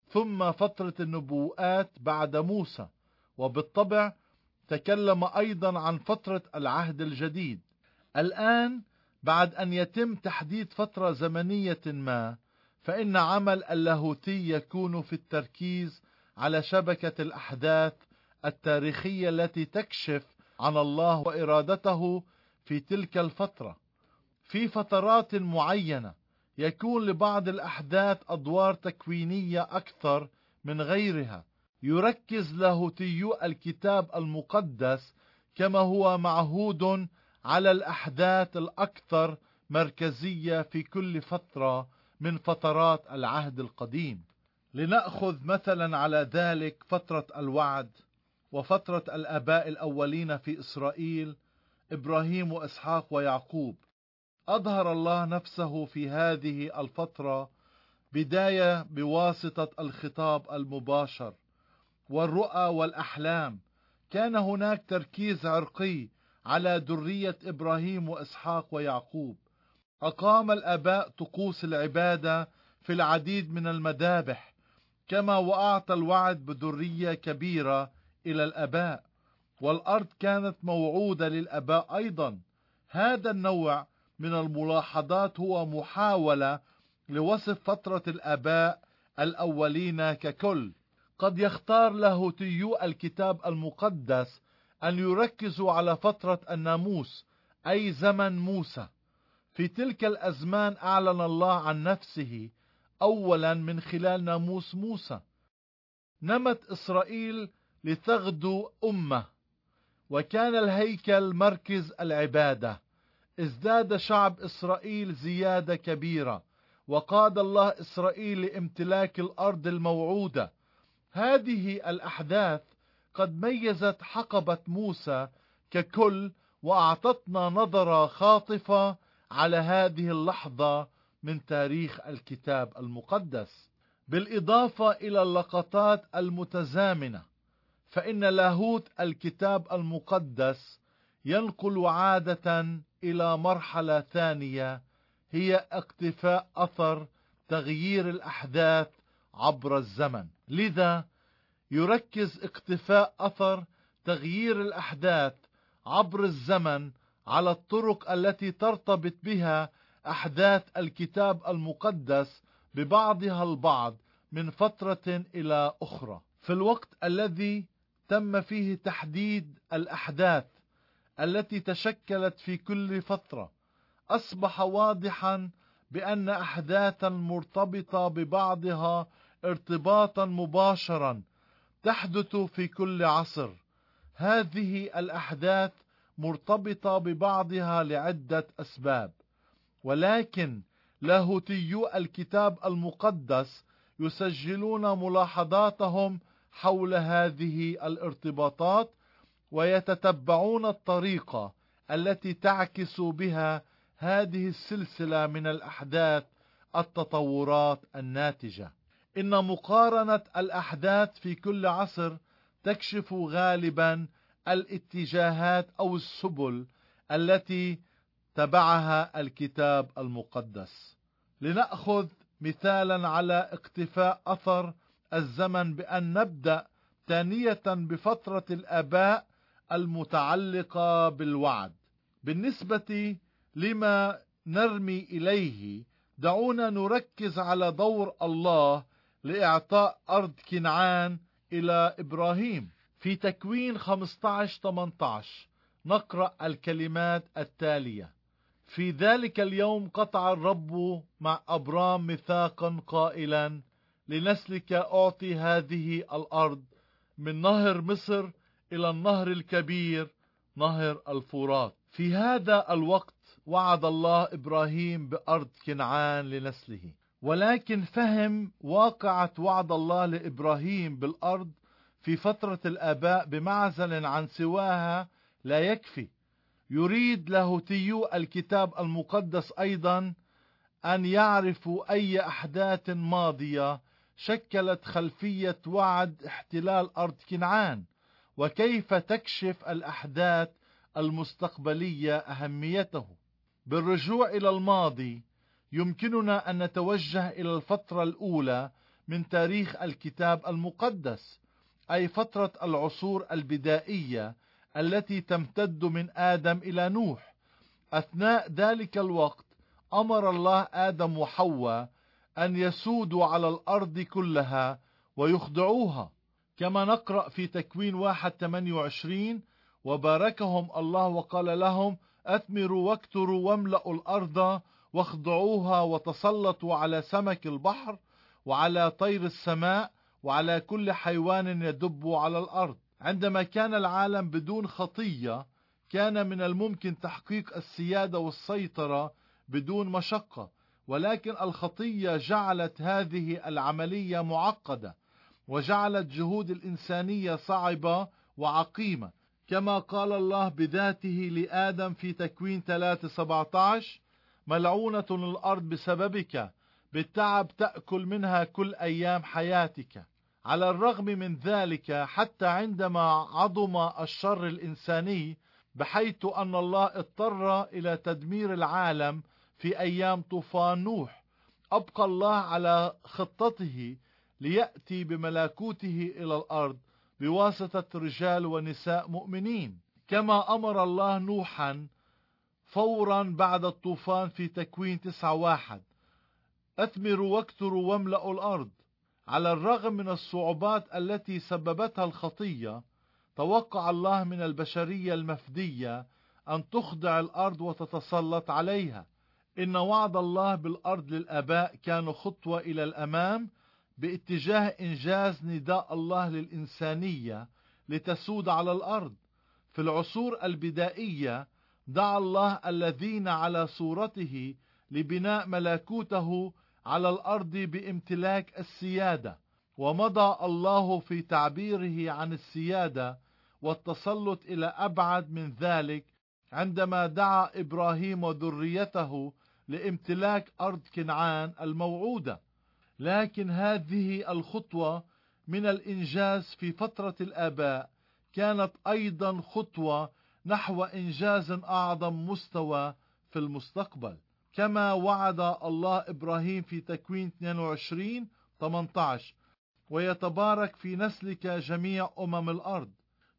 ثم فترة النبوءات بعد موسى. وبالطبع تكلم أيضا عن فترة العهد الجديد. الآن بعد أن يتم تحديد فترة زمنية ما، فإن عمل اللاهوتي يكون في التركيز على شبكة الأحداث التاريخية التي تكشف عن الله وإرادته في تلك الفترة. في فترات معينة يكون لبعض الأحداث أدوار تكوينية أكثر من غيرها. يركز لاهوتيو الكتاب المقدس كما هو معهود على الأحداث الأكثر مركزية في كل فترة من فترات العهد القديم. لنأخذ مثلا على ذلك فترة الوعد وفترة الآباء الأولين في إسرائيل، إبراهيم وإسحاق ويعقوب. أظهر الله نفسه في هذه الفترة بداية بواسطة الخطاب المباشر والرؤى والأحلام. كان هناك تركيز عرقي على ذرية إبراهيم وإسحاق ويعقوب. أقام الآباء طقوس العبادة في العديد من المذابح، كما وأعطى الوعد بذرية كبيرة إلى الآباء، والأرض كانت موعودة للآباء أيضا. هذا النوع من الملاحظات هو محاولة لوصف فترة الآباء الأولين ككل. قد يختار لاهوتيو الكتاب المقدس أن يركزوا على فترة الناموس، أي زمن موسى. في تلك الأزمان أعلن الله عن نفسه أولا من خلال ناموس موسى. نمت إسرائيل لتغدو أمة، وكان الهيكل مركز العبادة. ازداد شعب إسرائيل زيادة كبيرة، وقاد الله إسرائيل لامتلاك الأرض الموعودة. هذه الأحداث قد ميزت حقبة موسى ككل، وأعطتنا نظرة خاطفة على هذه اللحظة من تاريخ الكتاب المقدس، بالإضافة إلى اللقطات المتزامنة. فإن لاهوت الكتاب المقدس ينقل عادة إلى مرحلة ثانية، هي اقتفاء أثر تغيير الأحداث عبر الزمن. لذا يركز اقتفاء أثر تغيير الأحداث عبر الزمن على الطرق التي ترتبط بها أحداث الكتاب المقدس ببعضها البعض من فترة إلى أخرى. في الوقت الذي تم فيه تحديد الأحداث التي تشكلت في كل فترة، أصبح واضحا بأن أحداثا مرتبطة ببعضها ارتباطا مباشرا تحدث في كل عصر. هذه الأحداث مرتبطة ببعضها لعدة أسباب، ولكن لاهوتيو الكتاب المقدس يسجلون ملاحظاتهم حول هذه الارتباطات، ويتتبعون الطريقة التي تعكس بها هذه السلسلة من الأحداث التطورات الناتجة. إن مقارنة الأحداث في كل عصر تكشف غالبا الاتجاهات أو السبل التي تبعها الكتاب المقدس. لنأخذ مثالا على اقتفاء أثر الزمن بأن نبدأ ثانية بفترة الآباء المتعلقة بالوعد. بالنسبة لما نرمي إليه، دعونا نركز على دور الله لإعطاء أرض كنعان إلى إبراهيم. في تكوين 15-18 نقرأ الكلمات التالية: في ذلك اليوم قطع الرب مع أبرام ميثاقا قائلا: لنسلك أعطي هذه الأرض من نهر مصر إلى النهر الكبير نهر الفرات. في هذا الوقت وعد الله إبراهيم بأرض كنعان لنسله، ولكن فهم واقعة وعد الله لإبراهيم بالأرض في فترة الآباء بمعزل عن سواها لا يكفي. يريد لاهوتيو الكتاب المقدس أيضا أن يعرفوا أي أحداث ماضية شكلت خلفية وعد احتلال أرض كنعان، وكيف تكشف الأحداث المستقبلية أهميته. بالرجوع إلى الماضي يمكننا أن نتوجه إلى الفترة الأولى من تاريخ الكتاب المقدس، أي فترة العصور البدائية التي تمتد من آدم إلى نوح. أثناء ذلك الوقت أمر الله آدم وحواء أن يسودوا على الأرض كلها ويخضعوها، كما نقرأ في تكوين 1:28: وباركهم الله وقال لهم أثمروا واكثروا واملأوا الأرض واخضعوها وتسلطوا على سمك البحر وعلى طير السماء وعلى كل حيوان يدب على الأرض. عندما كان العالم بدون خطية كان من الممكن تحقيق السيادة والسيطرة بدون مشقة، ولكن الخطية جعلت هذه العملية معقدة، وجعلت جهود الإنسانية صعبة وعقيمة، كما قال الله بذاته لآدم في تكوين 3:17: ملعونة الأرض بسببك، بالتعب تأكل منها كل أيام حياتك. على الرغم من ذلك، حتى عندما عظم الشر الإنساني بحيث أن الله اضطر إلى تدمير العالم في أيام طوفان نوح، أبقى الله على خطته ليأتي بملكوته إلى الأرض بواسطة رجال ونساء مؤمنين، كما أمر الله نوحا فورا بعد الطوفان في تكوين 9:1: أثمروا واكثروا واملأوا الأرض. على الرغم من الصعوبات التي سببتها الخطية، توقع الله من البشرية المفدية أن تخضع الأرض وتتسلط عليها. إن وعد الله بالأرض للآباء كان خطوة إلى الأمام باتجاه إنجاز نداء الله للإنسانية لتسود على الأرض. في العصور البدائية دعا الله الذين على صورته لبناء ملكوته على الأرض بامتلاك السيادة، ومضى الله في تعبيره عن السيادة والتسلط إلى أبعد من ذلك عندما دعا إبراهيم وذريته لامتلاك أرض كنعان الموعودة. لكن هذه الخطوة من الإنجاز في فترة الآباء كانت أيضا خطوة نحو إنجاز أعظم مستوى في المستقبل، كما وعد الله إبراهيم في تكوين 22:18: ويتبارك في نسلك جميع الأرض.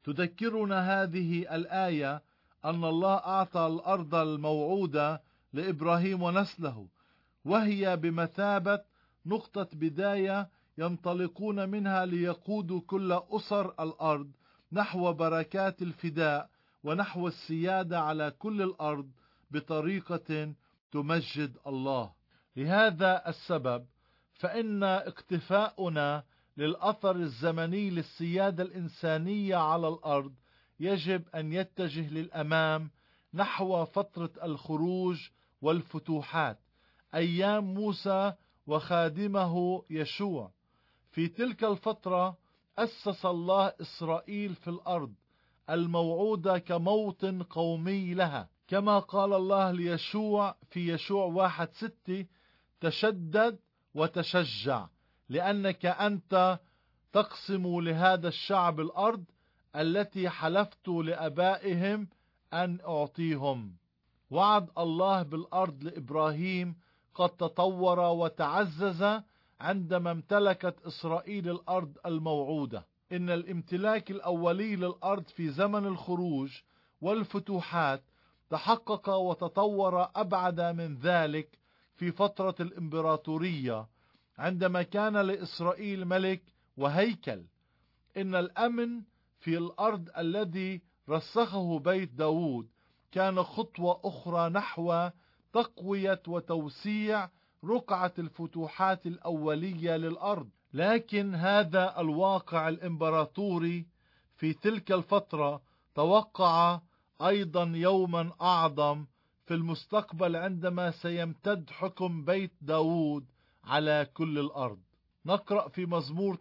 تذكرنا هذه الآية أن الله أعطى الأرض الموعودة لإبراهيم ونسله، وهي بمثابة نقطة بداية ينطلقون منها ليقودوا كل أسر الأرض نحو بركات الفداء ونحو السيادة على كل الأرض بطريقة تمجد الله. لهذا السبب فإن اقتفاؤنا للأثر الزمني للسيادة الإنسانية على الأرض يجب أن يتجه للأمام نحو فترة الخروج والفتوحات، أيام موسى وخادمه يشوع. في تلك الفترة أسس الله إسرائيل في الأرض الموعودة كموطن قومي لها، كما قال الله ليشوع في يشوع 1:6: تشدد وتشجع لأنك أنت تقسم لهذا الشعب الأرض التي حلفت لآبائهم أن أعطيهم. وعد الله بالأرض لإبراهيم قد تطور وتعزز عندما امتلكت إسرائيل الأرض الموعودة. إن الامتلاك الأولي للأرض في زمن الخروج والفتوحات تحقق وتطور أبعد من ذلك في فترة الإمبراطورية عندما كان لإسرائيل ملك وهيكل. إن الأمن في الأرض الذي رسخه بيت داود كان خطوة أخرى نحو تقوية وتوسيع رقعة الفتوحات الأولية للأرض. لكن هذا الواقع الإمبراطوري في تلك الفترة توقع أيضا يوما أعظم في المستقبل عندما سيمتد حكم بيت داود على كل الأرض. نقرأ في مزمور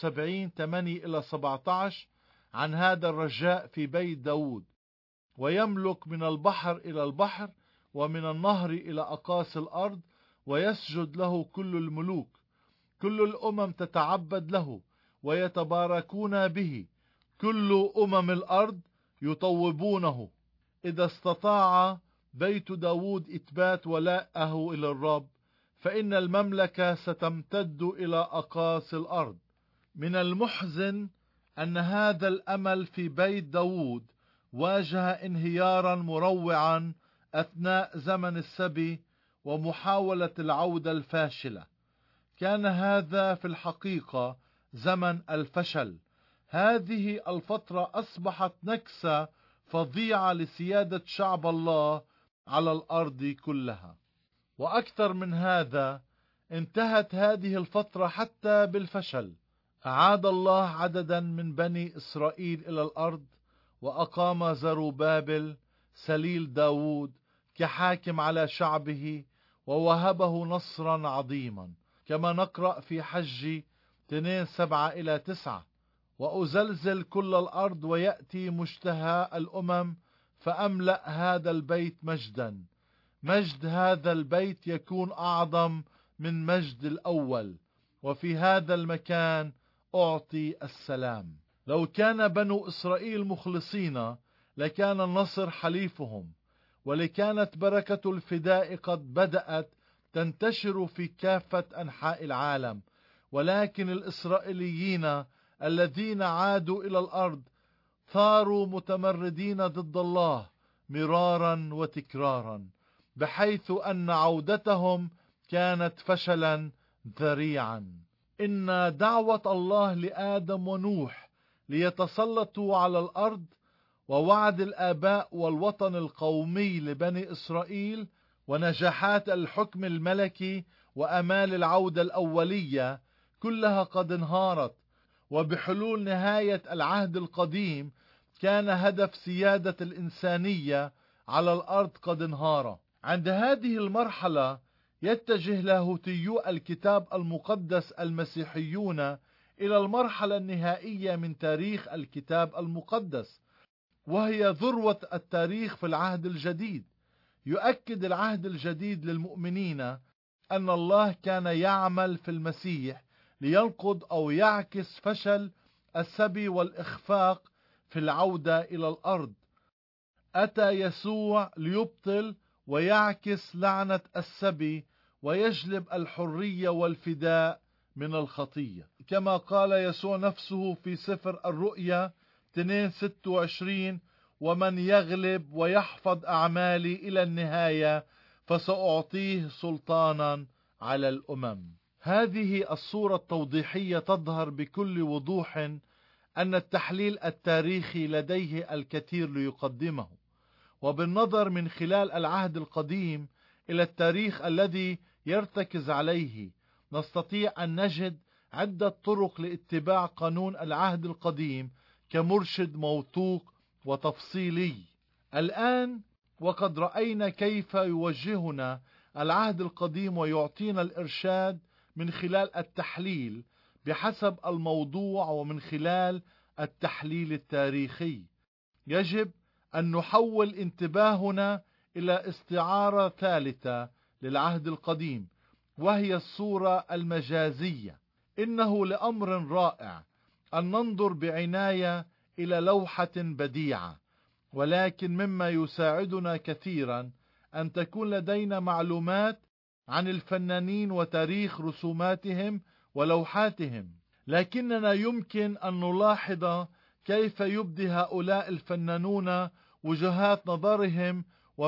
72:8-17 عن هذا الرجاء في بيت داود: ويملك من البحر إلى البحر ومن النهر إلى أقاصي الأرض، ويسجد له كل الملوك. كل الأمم تتعبد له ويتباركون به، كل أمم الأرض يطوبونه. إذا استطاع بيت داود إثبات ولاءه إلى الرب، فإن المملكة ستمتد إلى أقاصي الأرض. من المحزن أن هذا الأمل في بيت داود واجه انهيارا مروعا أثناء زمن السبي ومحاولة العودة الفاشلة. كان هذا في الحقيقة زمن الفشل. هذه الفترة أصبحت نكسة فظيعة لسيادة شعب الله على الأرض كلها. وأكثر من هذا، انتهت هذه الفترة حتى بالفشل. أعاد الله عددا من بني إسرائيل إلى الأرض، وأقام زروبابل سليل داود كحاكم على شعبه، ووهبه نصرا عظيما، كما نقرأ في حج 2:7-9: وأزلزل كل الأرض ويأتي مشتهى الأمم فأملأ هذا البيت مجدا. مجد هذا البيت يكون أعظم من مجد الأول، وفي هذا المكان أعطي السلام. لو كان بنو إسرائيل مخلصين لكان النصر حليفهم، ولكانت بركة الفداء قد بدأت تنتشر في كافة أنحاء العالم. ولكن الإسرائيليين الذين عادوا إلى الأرض ثاروا متمردين ضد الله مرارا وتكرارا، بحيث أن عودتهم كانت فشلا ذريعا. إن دعوة الله لآدم ونوح ليتسلطوا على الأرض، ووعد الآباء والوطن القومي لبني إسرائيل، ونجاحات الحكم الملكي وأمال العودة الأولية، كلها قد انهارت. وبحلول نهاية العهد القديم كان هدف سيادة الإنسانية على الأرض قد انهار. عند هذه المرحلة يتجه لاهوتيو الكتاب المقدس المسيحيون إلى المرحلة النهائية من تاريخ الكتاب المقدس، وهي ذروة التاريخ في العهد الجديد. يؤكد العهد الجديد للمؤمنين أن الله كان يعمل في المسيح لينقض أو يعكس فشل السبي والإخفاق في العودة إلى الأرض. أتى يسوع ليبطل ويعكس لعنة السبي ويجلب الحرية والفداء من الخطية، كما قال يسوع نفسه في سفر الرؤيا 2:26: ومن يغلب ويحفظ أعمالي إلى النهاية فسأعطيه سلطانا على الأمم. هذه الصورة التوضيحية تظهر بكل وضوح أن التحليل التاريخي لديه الكثير ليقدمه. وبالنظر من خلال العهد القديم إلى التاريخ الذي يرتكز عليه، نستطيع أن نجد عدة طرق لاتباع قانون العهد القديم كمرشد موثوق وتفصيلي. الآن وقد رأينا كيف يوجهنا العهد القديم ويعطينا الإرشاد من خلال التحليل بحسب الموضوع ومن خلال التحليل التاريخي. يجب أن نحول انتباهنا إلى استعارة ثالثة للعهد القديم، وهي الصورة المجازية. إنه لأمر رائع أن ننظر بعناية إلى لوحة بديعة، ولكن مما يساعدنا كثيرا أن تكون لدينا معلومات عن الفنانين وتاريخ رسوماتهم ولوحاتهم. لكننا يمكن أن نلاحظ كيف يبدي هؤلاء الفنانون وجهات نظرهم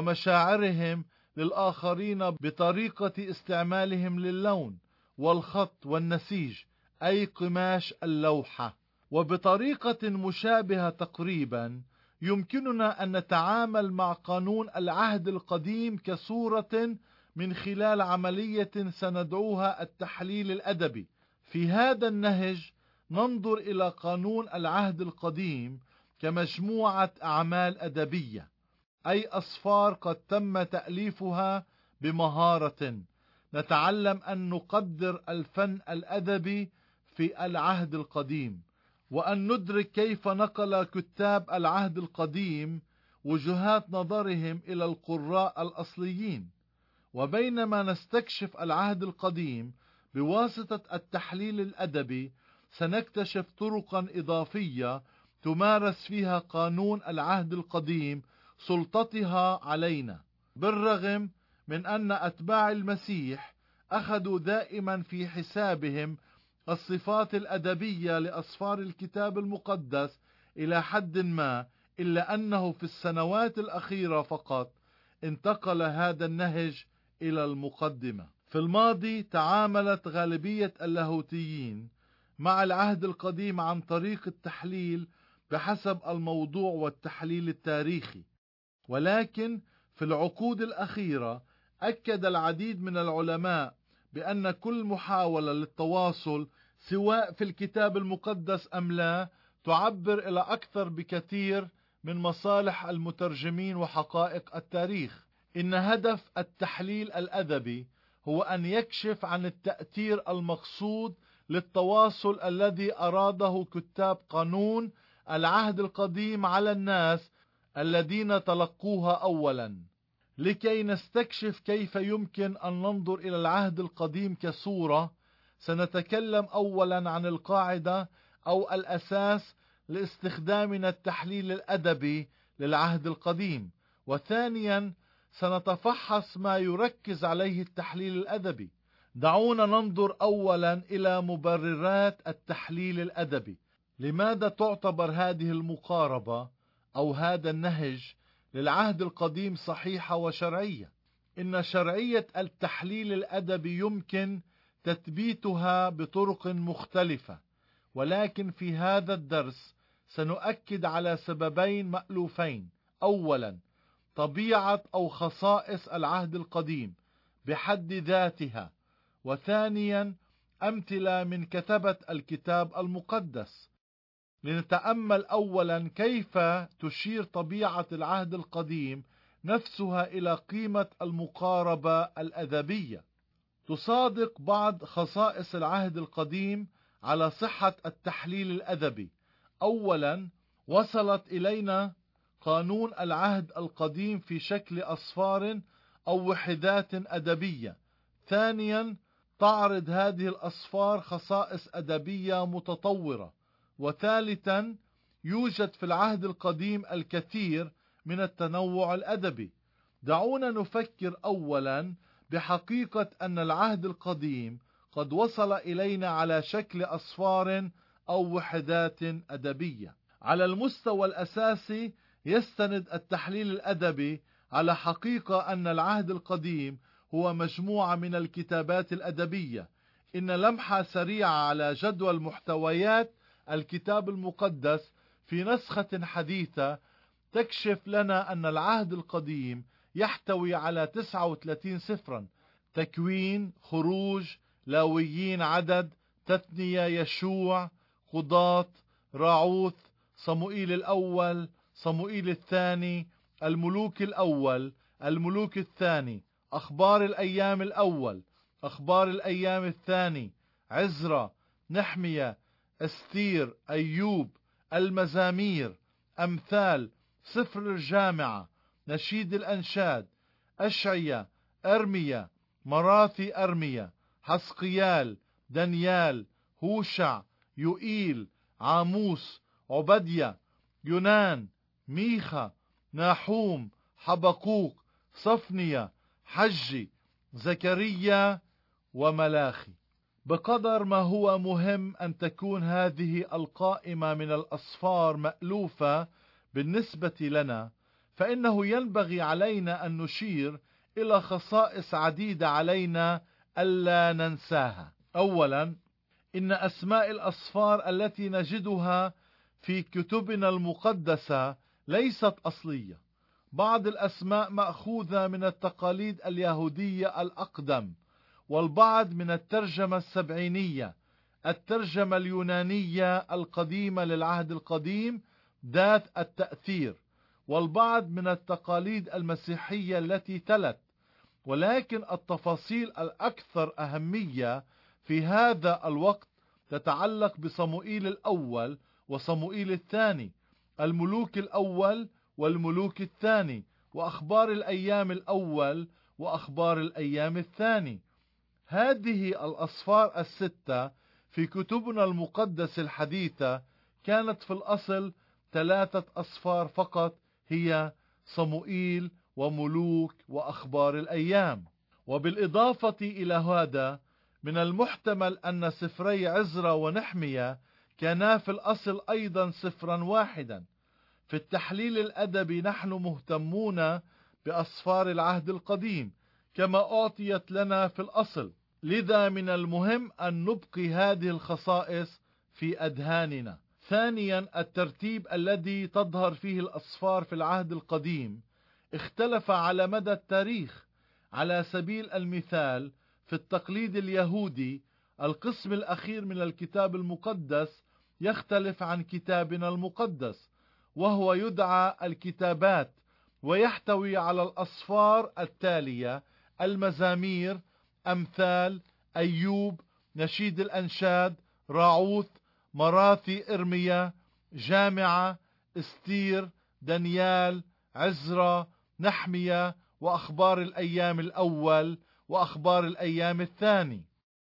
ومشاعرهم للآخرين بطريقة استعمالهم للون والخط والنسيج، أي قماش اللوحة. وبطريقة مشابهة تقريبا يمكننا أن نتعامل مع قانون العهد القديم كصورة من خلال عملية سندعوها التحليل الأدبي. في هذا النهج ننظر إلى قانون العهد القديم كمجموعة أعمال أدبية، أي أسفار قد تم تأليفها بمهارة. نتعلم أن نقدر الفن الأدبي في العهد القديم، وأن ندرك كيف نقل كتاب العهد القديم وجهات نظرهم إلى القراء الأصليين. وبينما نستكشف العهد القديم بواسطة التحليل الأدبي سنكتشف طرقا إضافية تمارس فيها قانون العهد القديم سلطتها علينا، بالرغم من أن أتباع المسيح أخذوا دائما في حسابهم الصفات الأدبية لأسفار الكتاب المقدس إلى حد ما، إلا أنه في السنوات الأخيرة فقط انتقل هذا النهج إلى المقدمة. في الماضي تعاملت غالبية اللاهوتيين مع العهد القديم عن طريق التحليل بحسب الموضوع والتحليل التاريخي، ولكن في العقود الأخيرة أكد العديد من العلماء بأن كل محاولة للتواصل سواء في الكتاب المقدس أم لا تعبر إلى أكثر بكثير من مصالح المترجمين وحقائق التاريخ. إن هدف التحليل الأدبي هو أن يكشف عن التأثير المقصود للتواصل الذي أراده كتاب قانون العهد القديم على الناس الذين تلقوها أولا. لكي نستكشف كيف يمكن أن ننظر إلى العهد القديم كصورة، سنتكلم أولا عن القاعدة أو الأساس لاستخدامنا التحليل الأدبي للعهد القديم، وثانيا سنتفحص ما يركز عليه التحليل الأدبي. دعونا ننظر أولا إلى مبررات التحليل الأدبي. لماذا تعتبر هذه المقاربة أو هذا النهج للعهد القديم صحيحة وشرعية؟ إن شرعية التحليل الأدبي يمكن تثبيتها بطرق مختلفة، ولكن في هذا الدرس سنؤكد على سببين مألوفين: أولا طبيعة أو خصائص العهد القديم بحد ذاتها، وثانيا أمثلة من كتبة الكتاب المقدس. لنتأمل أولا كيف تشير طبيعة العهد القديم نفسها إلى قيمة المقاربة الأدبية. تصادق بعض خصائص العهد القديم على صحة التحليل الأدبي. أولا، وصلت إلينا قانون العهد القديم في شكل أصفار أو وحدات أدبية. ثانيا، تعرض هذه الأصفار خصائص أدبية متطورة. وثالثا، يوجد في العهد القديم الكثير من التنوع الأدبي. دعونا نفكر أولا بحقيقة أن العهد القديم قد وصل إلينا على شكل أصفار أو وحدات أدبية. على المستوى الأساسي يستند التحليل الأدبي على حقيقة أن العهد القديم هو مجموعة من الكتابات الأدبية. إن لمحة سريعة على جدول محتويات الكتاب المقدس في نسخة حديثة تكشف لنا أن العهد القديم يحتوي على 39 سفرا: تكوين، خروج، لاويين، عدد، تثنية، يشوع، قضاة، راعوث، صموئيل الأول، صموئيل الثاني، الملوك الأول، الملوك الثاني، أخبار الأيام الأول، أخبار الأيام الثاني، عزرا، نحمية، استير، أيوب، المزامير، أمثال، سفر الجامعة، نشيد الأنشاد، أشعيا، أرميا، مراثي أرميا، حسقيال، دانيال، هوشع، يوئيل، عاموس، عبدية، يونان، ميخا، ناحوم، حبقوق، صفنيا، حجي، زكريا، وملاخي. بقدر ما هو مهم أن تكون هذه القائمة من الأصفار مألوفة بالنسبة لنا، فإنه ينبغي علينا أن نشير إلى خصائص عديدة علينا ألا ننساها. أولا، إن أسماء الأصفار التي نجدها في كتبنا المقدسة ليست أصلية. بعض الأسماء مأخوذة من التقاليد اليهودية الأقدم، والبعض من الترجمة السبعينية، الترجمة اليونانية القديمة للعهد القديم ذات التأثير، والبعض من التقاليد المسيحية التي تلت. ولكن التفاصيل الأكثر أهمية في هذا الوقت تتعلق بصموئيل الأول وصموئيل الثاني، الملوك الأول والملوك الثاني، وأخبار الأيام الأول وأخبار الأيام الثاني. هذه الأصفار الستة في كتبنا المقدس الحديثة كانت في الأصل 3 أصفار فقط، هي صموئيل وملوك وأخبار الأيام. وبالإضافة إلى هذا، من المحتمل أن سفري عزرا ونحمية كانا في الأصل أيضا سفرا واحدا. في التحليل الأدبي نحن مهتمون بأصفار العهد القديم كما أعطيت لنا في الأصل، لذا من المهم أن نبقي هذه الخصائص في أذهاننا. ثانيا، الترتيب الذي تظهر فيه الأصفار في العهد القديم اختلف على مدى التاريخ. على سبيل المثال، في التقليد اليهودي القسم الأخير من الكتاب المقدس يختلف عن كتابنا المقدس، وهو يدعى الكتابات، ويحتوي على الأصفار التالية: المزامير، أمثال، أيوب، نشيد الأنشاد، راعوث، مراثي إرميا، جامعة، استير، دانيال، عزرا، نحمية، وأخبار الأيام الأول وأخبار الأيام الثاني.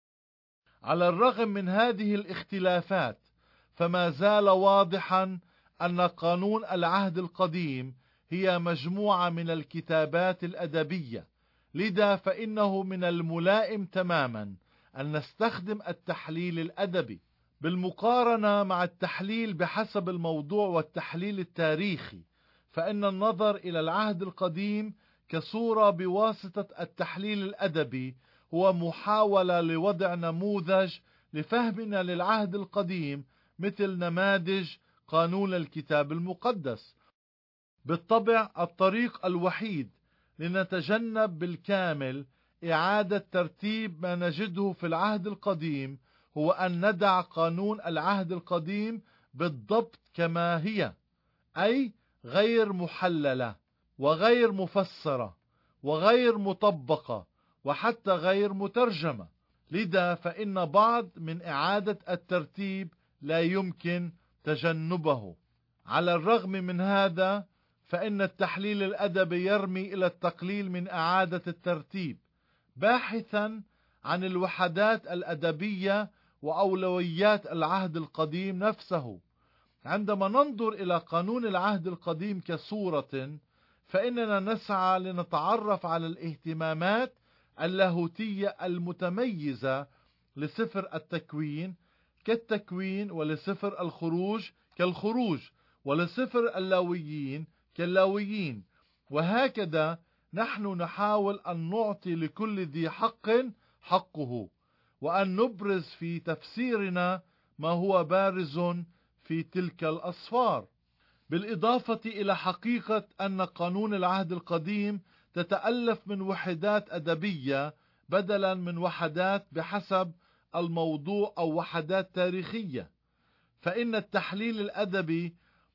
على الرغم من هذه الاختلافات، فما زال واضحا أن قانون العهد القديم هي مجموعة من الكتابات الأدبية، لذا فإنه من الملائم تماما أن نستخدم التحليل الأدبي بالمقارنة مع التحليل بحسب الموضوع والتحليل التاريخي. فإن النظر إلى العهد القديم كصورة بواسطة التحليل الأدبي هو محاولة لوضع نموذج لفهمنا للعهد القديم مثل نماذج قانون الكتاب المقدس. بالطبع الطريق الوحيد لنتجنب بالكامل إعادة ترتيب ما نجده في العهد القديم هو أن ندع قانون العهد القديم بالضبط كما هي، أي غير محللة وغير مفسرة وغير مطبقة وحتى غير مترجمة. لذا فإن بعض من إعادة الترتيب لا يمكن تجنبه. على الرغم من هذا، فإن التحليل الأدبي يرمي إلى التقليل من إعادة الترتيب، باحثا عن الوحدات الأدبية وأولويات العهد القديم نفسه. عندما ننظر إلى قانون العهد القديم كصورة، فإننا نسعى لنتعرف على الاهتمامات اللاهوتية المتميزة لسفر التكوين كالتكوين، ولسفر الخروج كالخروج، ولسفر اللاويين كاللاويين، وهكذا نحن نحاول أن نعطي لكل ذي حق حقه، وأن نبرز في تفسيرنا ما هو بارز في تلك الأصفار. بالإضافة إلى حقيقة أن قانون العهد القديم تتألف من وحدات أدبية بدلا من وحدات بحسب الموضوع أو وحدات تاريخية، فإن التحليل الأدبي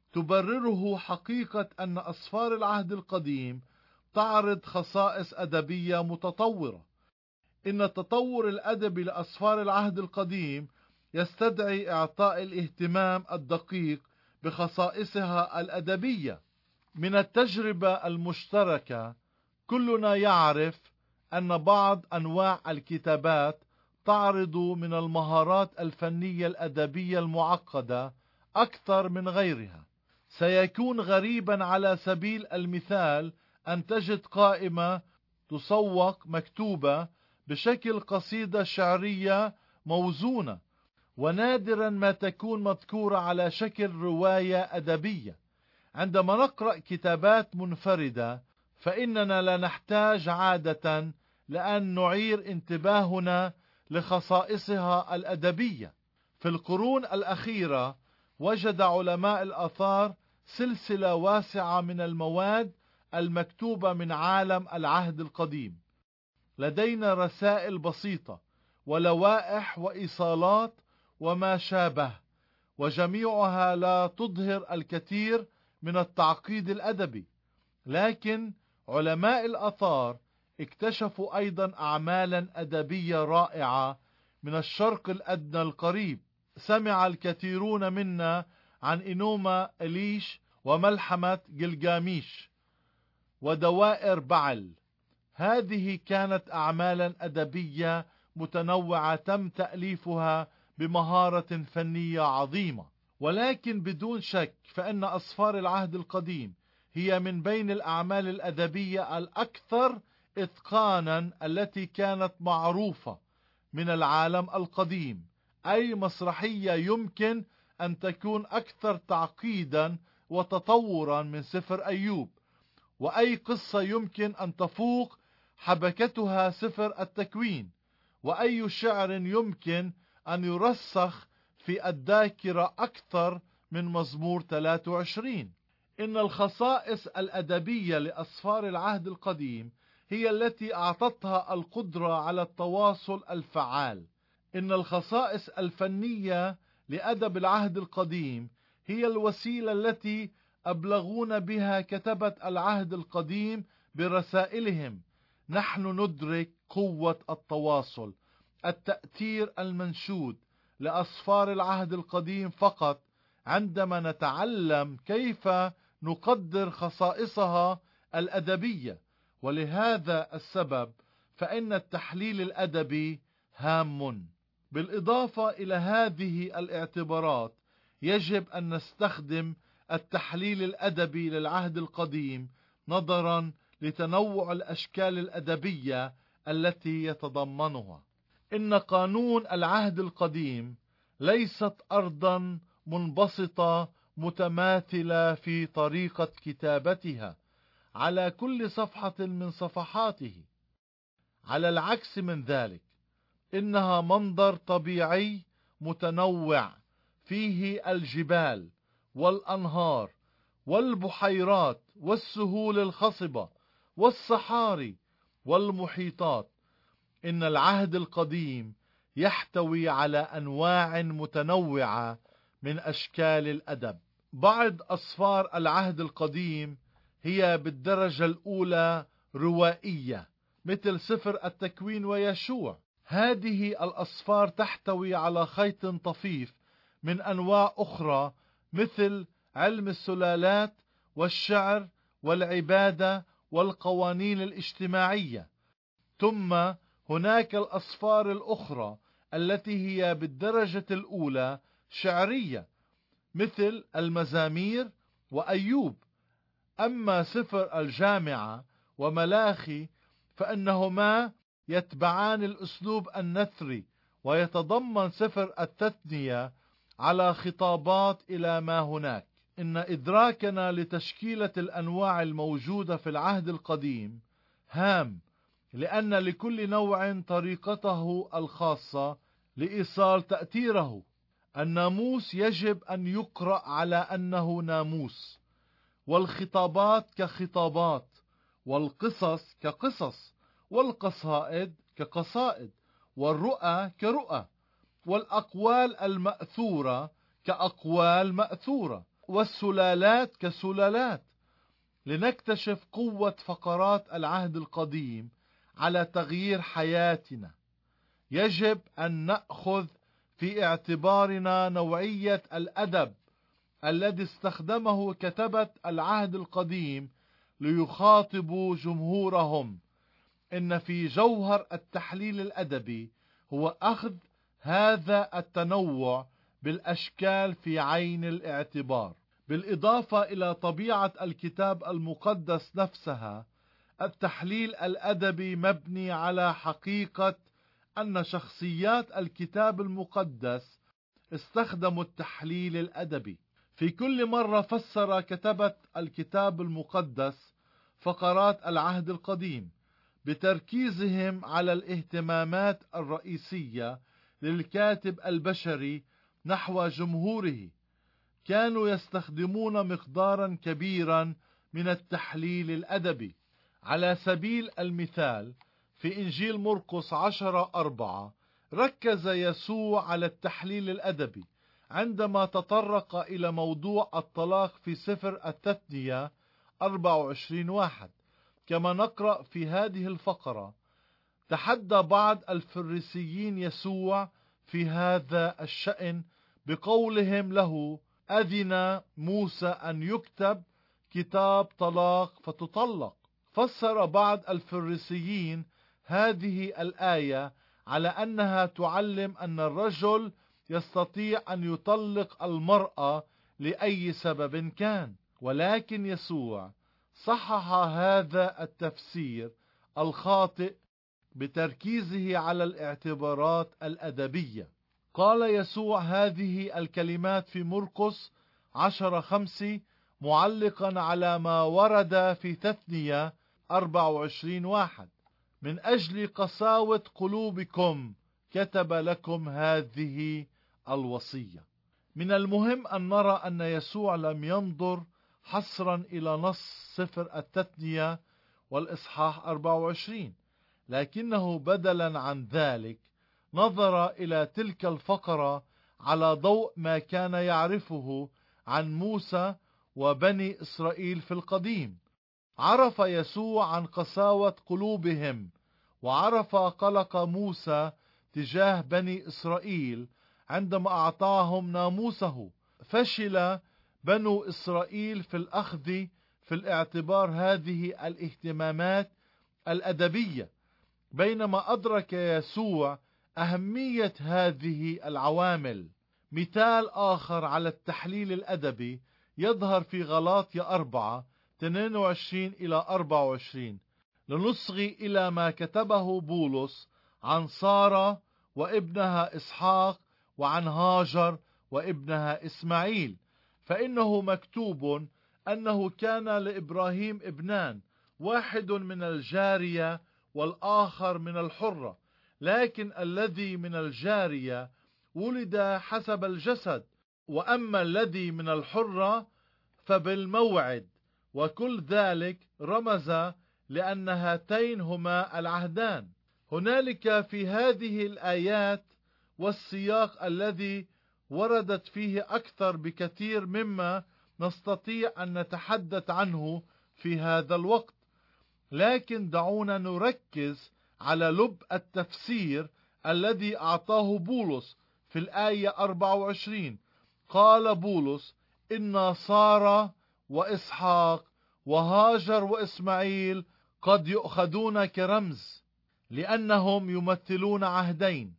تبرره حقيقة أن أصفار العهد القديم تعرض خصائص أدبية متطورة. إن التطور الأدبي لأصفار العهد القديم يستدعي إعطاء الاهتمام الدقيق بخصائصها الأدبية. من التجربة المشتركة كلنا يعرف أن بعض أنواع الكتابات تعرض من المهارات الفنية الأدبية المعقدة أكثر من غيرها. سيكون غريبا على سبيل المثال أن تجد قائمة تسوق مكتوبة بشكل قصيدة شعرية موزونة، ونادرا ما تكون مذكورة على شكل رواية أدبية. عندما نقرأ كتابات منفردة فإننا لا نحتاج عادة لأن نعير انتباهنا لخصائصها الأدبية. في القرون الأخيرة وجد علماء الآثار سلسلة واسعة من المواد المكتوبة من عالم العهد القديم. لدينا رسائل بسيطة ولوائح وإيصالات وما شابه، وجميعها لا تظهر الكثير من التعقيد الأدبي، لكن علماء الآثار اكتشفوا أيضا أعمالا أدبية رائعة من الشرق الأدنى القريب. سمع الكثيرون منا عن إنوما إليش وملحمة جلجاميش ودوائر بعل. هذه كانت أعمالا أدبية متنوعة تم تأليفها بمهارة فنية عظيمة. ولكن بدون شك فإن أسفار العهد القديم هي من بين الأعمال الأدبية الأكثر إتقانا التي كانت معروفة من العالم القديم. أي مسرحية يمكن أن تكون أكثر تعقيدا وتطورا من سفر أيوب، وأي قصة يمكن أن تفوق حبكتها سفر التكوين، وأي شعر يمكن أن يرسخ في الذاكرة أكثر من مزمور 23. إن الخصائص الأدبية لأسفار العهد القديم هي التي أعطتها القدرة على التواصل الفعال. إن الخصائص الفنية لأدب العهد القديم هي الوسيلة التي أبلغون بها كتبة العهد القديم برسائلهم. نحن ندرك قوة التواصل، التأثير المنشود لأسفار العهد القديم فقط عندما نتعلم كيف نقدر خصائصها الأدبية. ولهذا السبب فإن التحليل الأدبي هام. بالإضافة إلى هذه الاعتبارات يجب أن نستخدم التحليل الأدبي للعهد القديم نظرا لتنوع الأشكال الأدبية التي يتضمنها. إن قانون العهد القديم ليست أرضا منبسطة متماثلة في طريقة كتابتها على كل صفحة من صفحاته. على العكس من ذلك، إنها منظر طبيعي متنوع فيه الجبال والأنهار والبحيرات والسهول الخصبة والصحاري والمحيطات. إن العهد القديم يحتوي على أنواع متنوعة من أشكال الأدب. بعض أسفار العهد القديم هي بالدرجة الأولى روائية مثل سفر التكوين ويشوع. هذه الأسفار تحتوي على خيط طفيف من أنواع أخرى مثل علم السلالات والشعر والعبادة والقوانين الاجتماعية. ثم هناك الأسفار الأخرى التي هي بالدرجة الأولى شعرية مثل المزامير وأيوب. أما سفر الجامعة وملاخي فإنهما يتبعان الأسلوب النثري، ويتضمن سفر التثنية على خطابات إلى ما هناك. إن إدراكنا لتشكيلة الأنواع الموجودة في العهد القديم هام، لأن لكل نوع طريقته الخاصة لإيصال تأثيره. الناموس يجب أن يقرأ على أنه ناموس، والخطابات كخطابات، والقصص كقصص، والقصائد كقصائد، والرؤى كرؤى، والأقوال المأثورة كأقوال مأثورة، والسلالات كسلالات. لنكتشف قوة فقرات العهد القديم على تغيير حياتنا، يجب أن نأخذ في اعتبارنا نوعية الأدب الذي استخدمه كتبة العهد القديم ليخاطبوا جمهورهم. إن في جوهر التحليل الأدبي هو أخذ هذا التنوع بالأشكال في عين الاعتبار. بالإضافة إلى طبيعة الكتاب المقدس نفسها، التحليل الأدبي مبني على حقيقة أن شخصيات الكتاب المقدس استخدموا التحليل الأدبي. في كل مرة فسر كتبة الكتاب المقدس فقرات العهد القديم بتركيزهم على الاهتمامات الرئيسية للكاتب البشري نحو جمهوره. كانوا يستخدمون مقدارا كبيرا من التحليل الأدبي. على سبيل المثال في إنجيل مرقس 10:4 ركز يسوع على التحليل الأدبي عندما تطرق إلى موضوع الطلاق في سفر التثنية 24:1. كما نقرأ في هذه الفقرة: تحدى بعض الفريسيين يسوع في هذا الشأن بقولهم له: أذن موسى أن يكتب كتاب طلاق فتطلق. فسر بعض الفريسيين هذه الآية على أنها تعلم أن الرجل يستطيع أن يطلق المرأة لأي سبب كان، ولكن يسوع صحح هذا التفسير الخاطئ بتركيزه على الاعتبارات الأدبية. قال يسوع هذه الكلمات في مرقس 10:5 معلقا على ما ورد في تثنية 24:1: من أجل قساوة قلوبكم كتب لكم هذه الوصية. من المهم أن نرى أن يسوع لم ينظر حصرا إلى نص سفر التثنية والإصحاح 24، لكنه بدلا عن ذلك نظر إلى تلك الفقرة على ضوء ما كان يعرفه عن موسى وبني إسرائيل في القديم. عرف يسوع عن قساوة قلوبهم، وعرف قلق موسى تجاه بني إسرائيل عندما أعطاهم ناموسه. فشل بنو إسرائيل في الأخذ في الاعتبار هذه الاهتمامات الأدبية، بينما أدرك يسوع أهمية هذه العوامل. مثال آخر على التحليل الأدبي يظهر في غلاطية 4:22-24. لنصغي إلى ما كتبه بولس عن سارة وابنها إسحاق وعن هاجر وابنها إسماعيل، فإنه مكتوب أنه كان لإبراهيم ابنان، واحد من الجارية والآخر من الحرة، لكن الذي من الجارية ولد حسب الجسد، وأما الذي من الحرة فبالموعد. وكل ذلك رمز لأن هاتين هما العهدان. هنالك في هذه الآيات والسياق الذي وردت فيه أكثر بكثير مما نستطيع أن نتحدث عنه في هذا الوقت، لكن دعونا نركز على لب التفسير الذي أعطاه بولس في الآية 24. قال بولس: إن سارة وإسحاق وهاجر وإسماعيل قد يؤخذون كرمز، لأنهم يمثلون عهدين.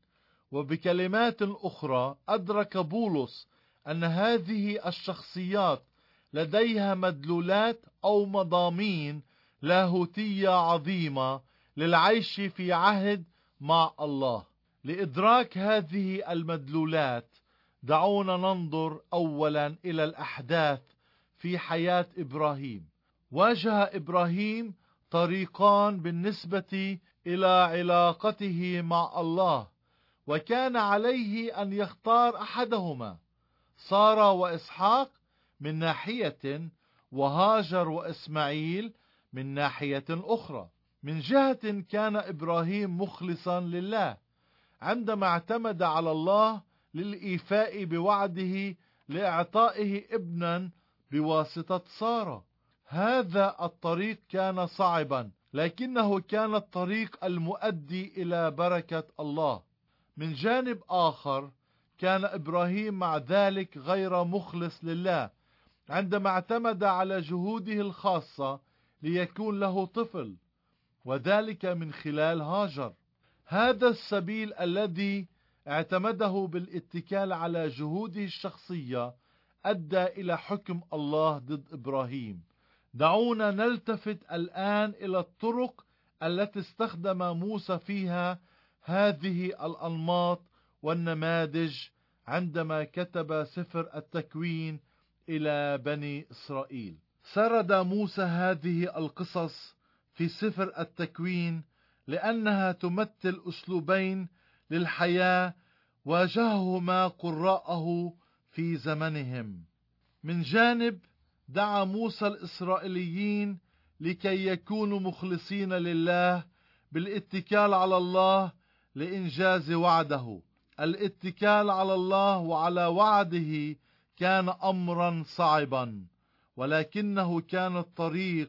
وبكلمات أخرى أدرك بولس أن هذه الشخصيات لديها مدلولات أو مضامين لاهوتية عظيمة للعيش في عهد مع الله. لإدراك هذه المدلولات دعونا ننظر أولا إلى الأحداث في حياة إبراهيم. واجه إبراهيم طريقان بالنسبة إلى علاقته مع الله، وكان عليه أن يختار أحدهما، سارة وإسحاق من ناحية، وهاجر وإسماعيل من ناحية أخرى. من جهة كان إبراهيم مخلصا لله عندما اعتمد على الله للإيفاء بوعده لإعطائه ابنا بواسطة سارة. هذا الطريق كان صعبا، لكنه كان الطريق المؤدي إلى بركة الله. من جانب آخر كان إبراهيم مع ذلك غير مخلص لله عندما اعتمد على جهوده الخاصة ليكون له طفل، وذلك من خلال هاجر. هذا السبيل الذي اعتمده بالاتكال على جهوده الشخصية أدى إلى حكم الله ضد إبراهيم. دعونا نلتفت الآن إلى الطرق التي استخدم موسى فيها هذه الأنماط والنماذج عندما كتب سفر التكوين إلى بني إسرائيل. سرد موسى هذه القصص في سفر التكوين لأنها تمثل أسلوبين للحياة واجههما قراءه في زمنهم. من جانب دعا موسى الإسرائيليين لكي يكونوا مخلصين لله بالاتكال على الله لإنجاز وعده. الاتكال على الله وعلى وعده كان أمرا صعبا، ولكنه كان الطريق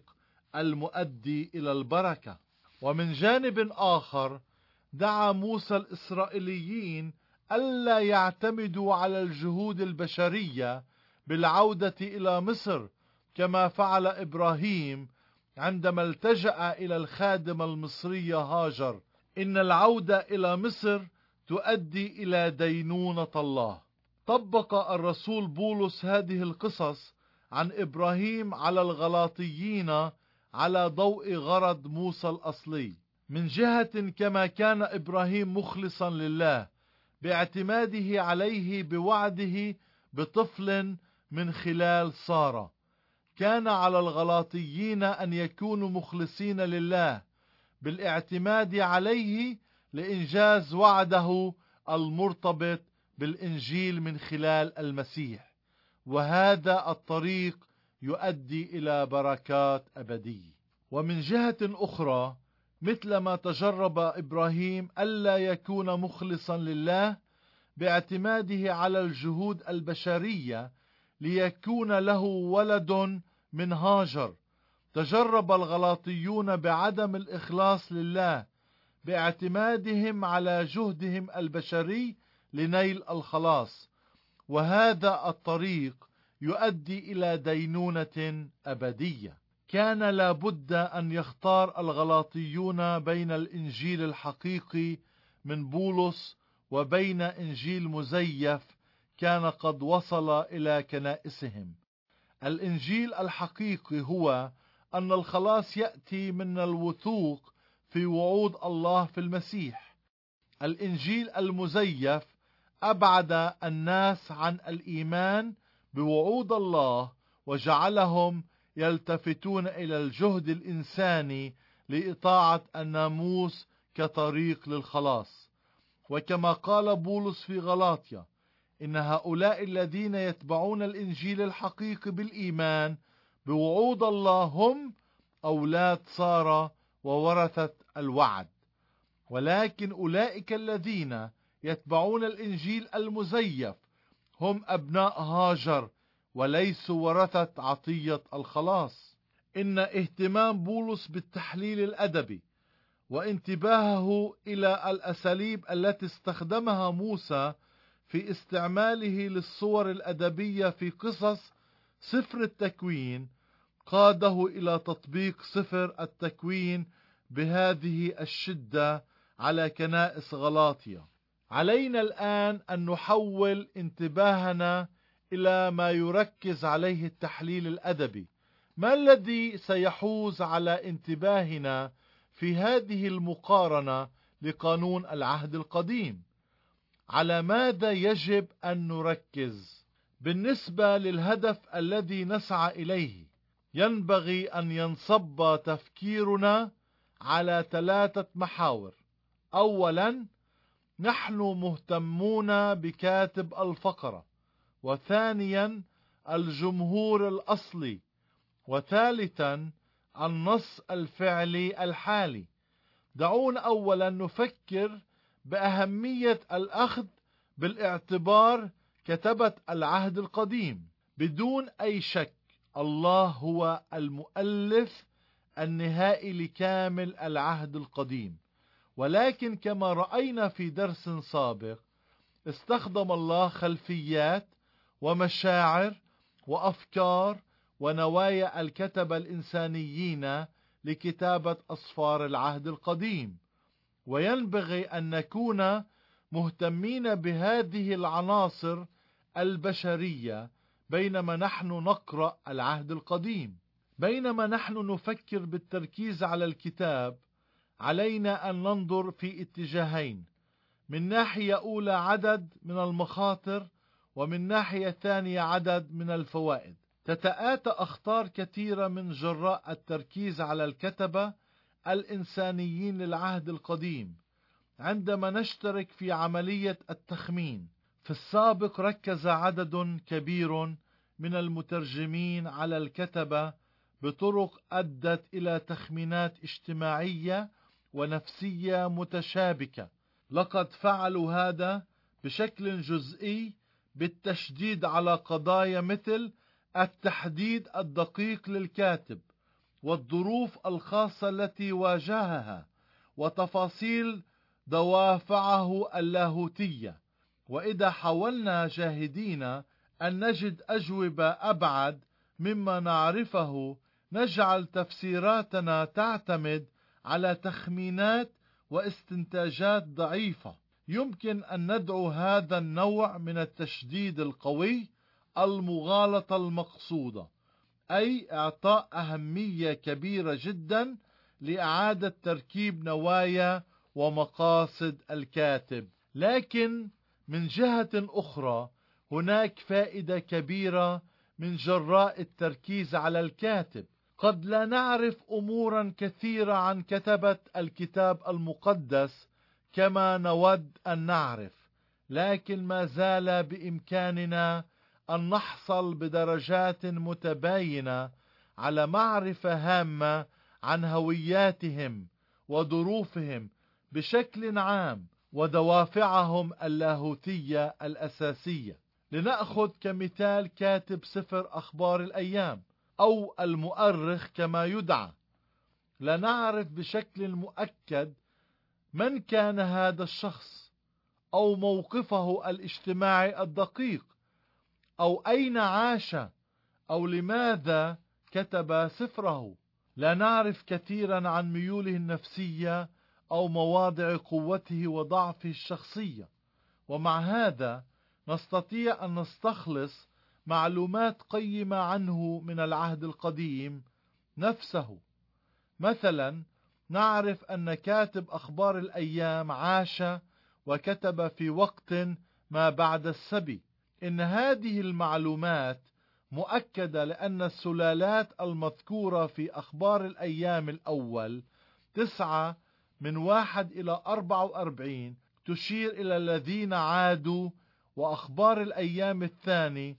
المؤدي إلى البركة. ومن جانب آخر دعا موسى الإسرائيليين ألا يعتمدوا على الجهود البشرية بالعودة إلى مصر كما فعل إبراهيم عندما التجأ إلى الخادمة المصرية هاجر، إن العودة إلى مصر تؤدي إلى دينونة الله. طبق الرسول بولس هذه القصص عن إبراهيم على الغلاطيين على ضوء غرض موسى الأصلي. من جهة كما كان إبراهيم مخلصا لله باعتماده عليه بوعده بطفل من خلال سارة، كان على الغلاطيين أن يكونوا مخلصين لله بالاعتماد عليه لإنجاز وعده المرتبط بالإنجيل من خلال المسيح، وهذا الطريق يؤدي إلى بركات أبدية. ومن جهة أخرى، مثلما تجرب إبراهيم ألا يكون مخلصا لله باعتماده على الجهود البشرية ليكون له ولد من هاجر، تجرب الغلاطيون بعدم الإخلاص لله باعتمادهم على جهدهم البشري لنيل الخلاص، وهذا الطريق يؤدي إلى دينونة أبدية. كان لابد أن يختار الغلاطيون بين الإنجيل الحقيقي من بولس وبين إنجيل مزيف كان قد وصل إلى كنائسهم. الإنجيل الحقيقي هو أن الخلاص يأتي من الوثوق في وعود الله في المسيح. الإنجيل المزيف أبعد الناس عن الإيمان بوعود الله وجعلهم يلتفتون إلى الجهد الإنساني لإطاعة الناموس كطريق للخلاص. وكما قال بولس في غلاطيا: إن هؤلاء الذين يتبعون الإنجيل الحقيقي بالإيمان بوعود الله هم أولاد سارة وورثة الوعد. ولكن أولئك الذين يتبعون الإنجيل المزيف هم أبناء هاجر وليسوا ورثة عطية الخلاص. إن اهتمام بولس بالتحليل الأدبي وانتباهه إلى الأساليب التي استخدمها موسى في استعماله للصور الأدبية في قصص سفر التكوين قاده إلى تطبيق سفر التكوين بهذه الشدة على كنائس غلاطيا. علينا الآن أن نحول انتباهنا إلى ما يركز عليه التحليل الأدبي. ما الذي سيحوز على انتباهنا في هذه المقارنة لقانون العهد القديم؟ على ماذا يجب أن نركز؟ بالنسبة للهدف الذي نسعى إليه ينبغي أن ينصب تفكيرنا على 3 محاور. أولا، نحن مهتمون بكاتب الفقرة، وثانيا الجمهور الأصلي، وثالثا النص الفعلي الحالي. دعونا أولا نفكر بأهمية الأخذ بالاعتبار كتبة العهد القديم. بدون أي شك الله هو المؤلف النهائي لكامل العهد القديم، ولكن كما رأينا في درس سابق استخدم الله خلفيات ومشاعر وأفكار ونوايا الكتبة الإنسانيين لكتابة أسفار العهد القديم، وينبغي أن نكون مهتمين بهذه العناصر البشرية بينما نحن نقرأ العهد القديم. بينما نحن نفكر بالتركيز على الكتاب، علينا أن ننظر في اتجاهين: من ناحية أولى عدد من المخاطر، ومن ناحية ثانية عدد من الفوائد. تتآتى أخطار كثيرة من جراء التركيز على الكتبة الإنسانيين للعهد القديم عندما نشترك في عملية التخمين. في السابق ركز عدد كبير من المترجمين على الكتبة بطرق أدت إلى تخمينات اجتماعية ونفسية متشابكة. لقد فعلوا هذا بشكل جزئي بالتشديد على قضايا مثل التحديد الدقيق للكاتب والظروف الخاصة التي واجهها وتفاصيل دوافعه اللاهوتية. وإذا حاولنا جاهدين أن نجد أجوبة أبعد مما نعرفه، نجعل تفسيراتنا تعتمد على تخمينات واستنتاجات ضعيفة. يمكن أن ندعو هذا النوع من التشديد القوي المغالطة المقصودة، أي إعطاء أهمية كبيرة جدا لإعادة تركيب نوايا ومقاصد الكاتب. لكن من جهة أخرى هناك فائدة كبيرة من جراء التركيز على الكاتب. قد لا نعرف أمورا كثيرة عن كتبة الكتاب المقدس كما نود أن نعرف، لكن ما زال بإمكاننا أن نحصل بدرجات متباينة على معرفة هامة عن هوياتهم وظروفهم بشكل عام ودوافعهم اللاهوتية الأساسية. لنأخذ كمثال كاتب سفر أخبار الأيام أو المؤرخ كما يدعى. لا نعرف بشكل مؤكد من كان هذا الشخص أو موقفه الاجتماعي الدقيق أو أين عاش أو لماذا كتب سفره. لا نعرف كثيرا عن ميوله النفسية أو مواضع قوته وضعفه الشخصية، ومع هذا نستطيع أن نستخلص معلومات قيمة عنه من العهد القديم نفسه. مثلا نعرف أن كاتب أخبار الأيام عاش وكتب في وقت ما بعد السبي. إن هذه المعلومات مؤكدة لأن السلالات المذكورة في أخبار الأيام الأول 9 من 1 إلى 44 تشير إلى الذين عادوا، وأخبار الأيام الثاني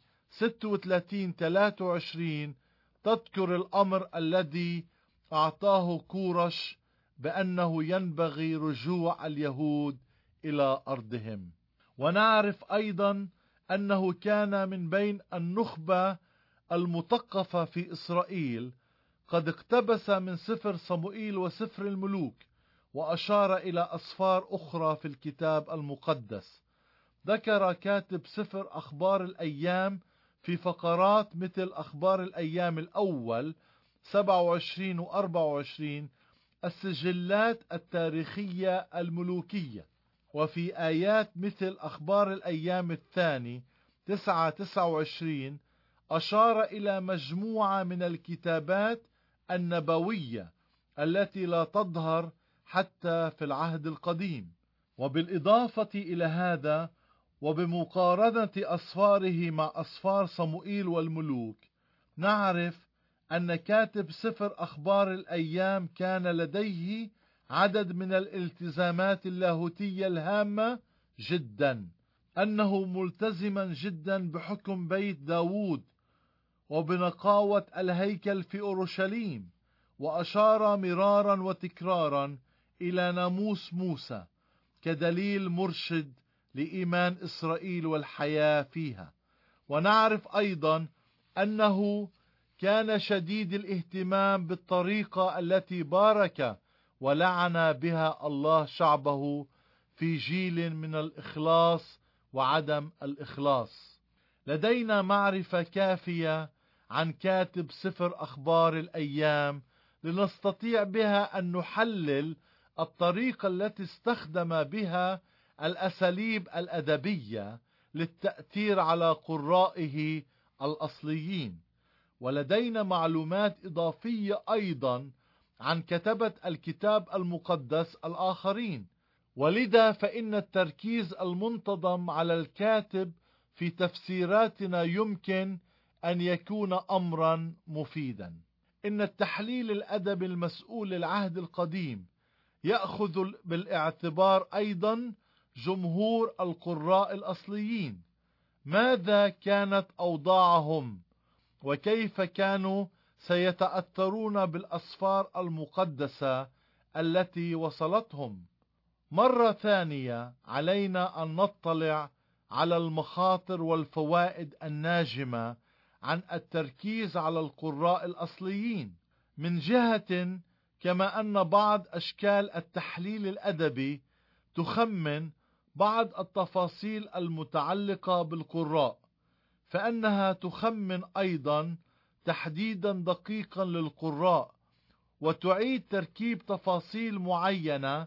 36-23 تذكر الأمر الذي أعطاه كورش بأنه ينبغي رجوع اليهود إلى أرضهم. ونعرف أيضا أنه كان من بين النخبة المثقفة في إسرائيل، قد اقتبس من سفر صموئيل وسفر الملوك وأشار إلى أسفار أخرى في الكتاب المقدس. ذكر كاتب سفر أخبار الأيام في فقرات مثل أخبار الأيام الأول 27 و 24 السجلات التاريخية الملوكية، وفي آيات مثل أخبار الأيام الثاني 9-29 أشار إلى مجموعة من الكتابات النبوية التي لا تظهر حتى في العهد القديم. وبالإضافة إلى هذا وبمقارنة أسفاره مع أسفار صموئيل والملوك، نعرف أن كاتب سفر أخبار الأيام كان لديه عدد من الالتزامات اللاهوتية الهامة جدا. أنه ملتزما جدا بحكم بيت داود وبنقاوة الهيكل في أورشليم، وأشار مرارا وتكرارا إلى ناموس موسى كدليل مرشد لإيمان إسرائيل والحياة فيها. ونعرف أيضا أنه كان شديد الاهتمام بالطريقة التي بارك ولعن بها الله شعبه في جيل من الإخلاص وعدم الإخلاص. لدينا معرفة كافية عن كاتب سفر أخبار الأيام لنستطيع بها أن نحلل الطريقة التي استخدم بها الأساليب الأدبية للتأثير على قرائه الأصليين. ولدينا معلومات إضافية أيضا عن كتبة الكتاب المقدس الآخرين، ولذا فإن التركيز المنتظم على الكاتب في تفسيراتنا يمكن أن يكون أمرا مفيدا. إن التحليل الأدبي المسؤول للعهد القديم يأخذ بالاعتبار أيضا جمهور القراء الأصليين، ماذا كانت أوضاعهم وكيف كانوا سيتأثرون بالأسفار المقدسة التي وصلتهم. مرة ثانية علينا أن نطلع على المخاطر والفوائد الناجمة عن التركيز على القراء الأصليين. من جهة، كما أن بعض أشكال التحليل الأدبي تخمن بعض التفاصيل المتعلقة بالقراء، فإنها تخمن أيضا تحديدا دقيقا للقراء وتعيد تركيب تفاصيل معينة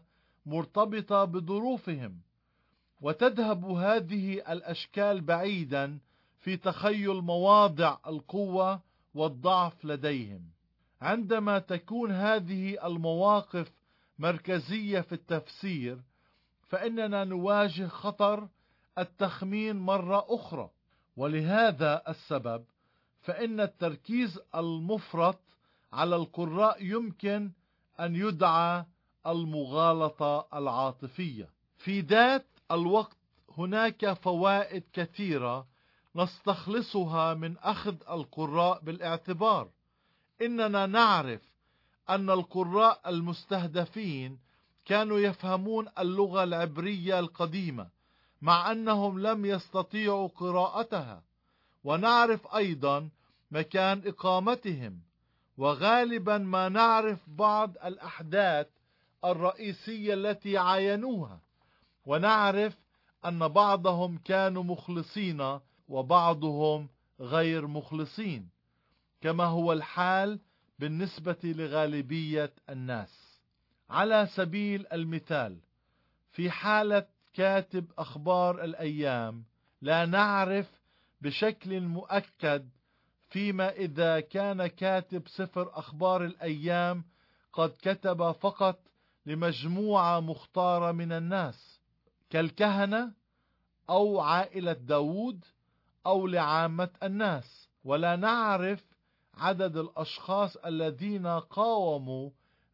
مرتبطة بظروفهم، وتذهب هذه الأشكال بعيدا في تخيل مواضع القوة والضعف لديهم. عندما تكون هذه المواقف مركزية في التفسير، فإننا نواجه خطر التخمين مرة أخرى. ولهذا السبب فإن التركيز المفرط على القراء يمكن أن يدعى المغالطة العاطفية. في ذات الوقت هناك فوائد كثيرة نستخلصها من أخذ القراء بالاعتبار. إننا نعرف أن القراء المستهدفين كانوا يفهمون اللغة العبرية القديمة مع أنهم لم يستطيعوا قراءتها، ونعرف أيضا مكان إقامتهم، وغالبا ما نعرف بعض الأحداث الرئيسية التي عاينوها، ونعرف أن بعضهم كانوا مخلصين وبعضهم غير مخلصين، كما هو الحال بالنسبة لغالبية الناس. على سبيل المثال، في حالة كاتب أخبار الأيام لا نعرف بشكل مؤكد فيما إذا كان كاتب سفر أخبار الأيام قد كتب فقط لمجموعة مختارة من الناس كالكهنة أو عائلة داود أو لعامة الناس، ولا نعرف عدد الأشخاص الذين قاوموا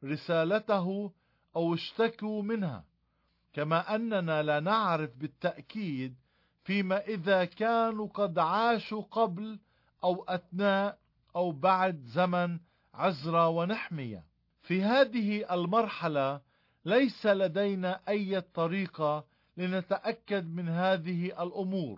رسالته أو اشتكوا منها، كما أننا لا نعرف بالتأكيد فيما إذا كانوا قد عاشوا قبل أو أثناء أو بعد زمن عزرا ونحمية. في هذه المرحلة ليس لدينا أي طريقة لنتأكد من هذه الأمور،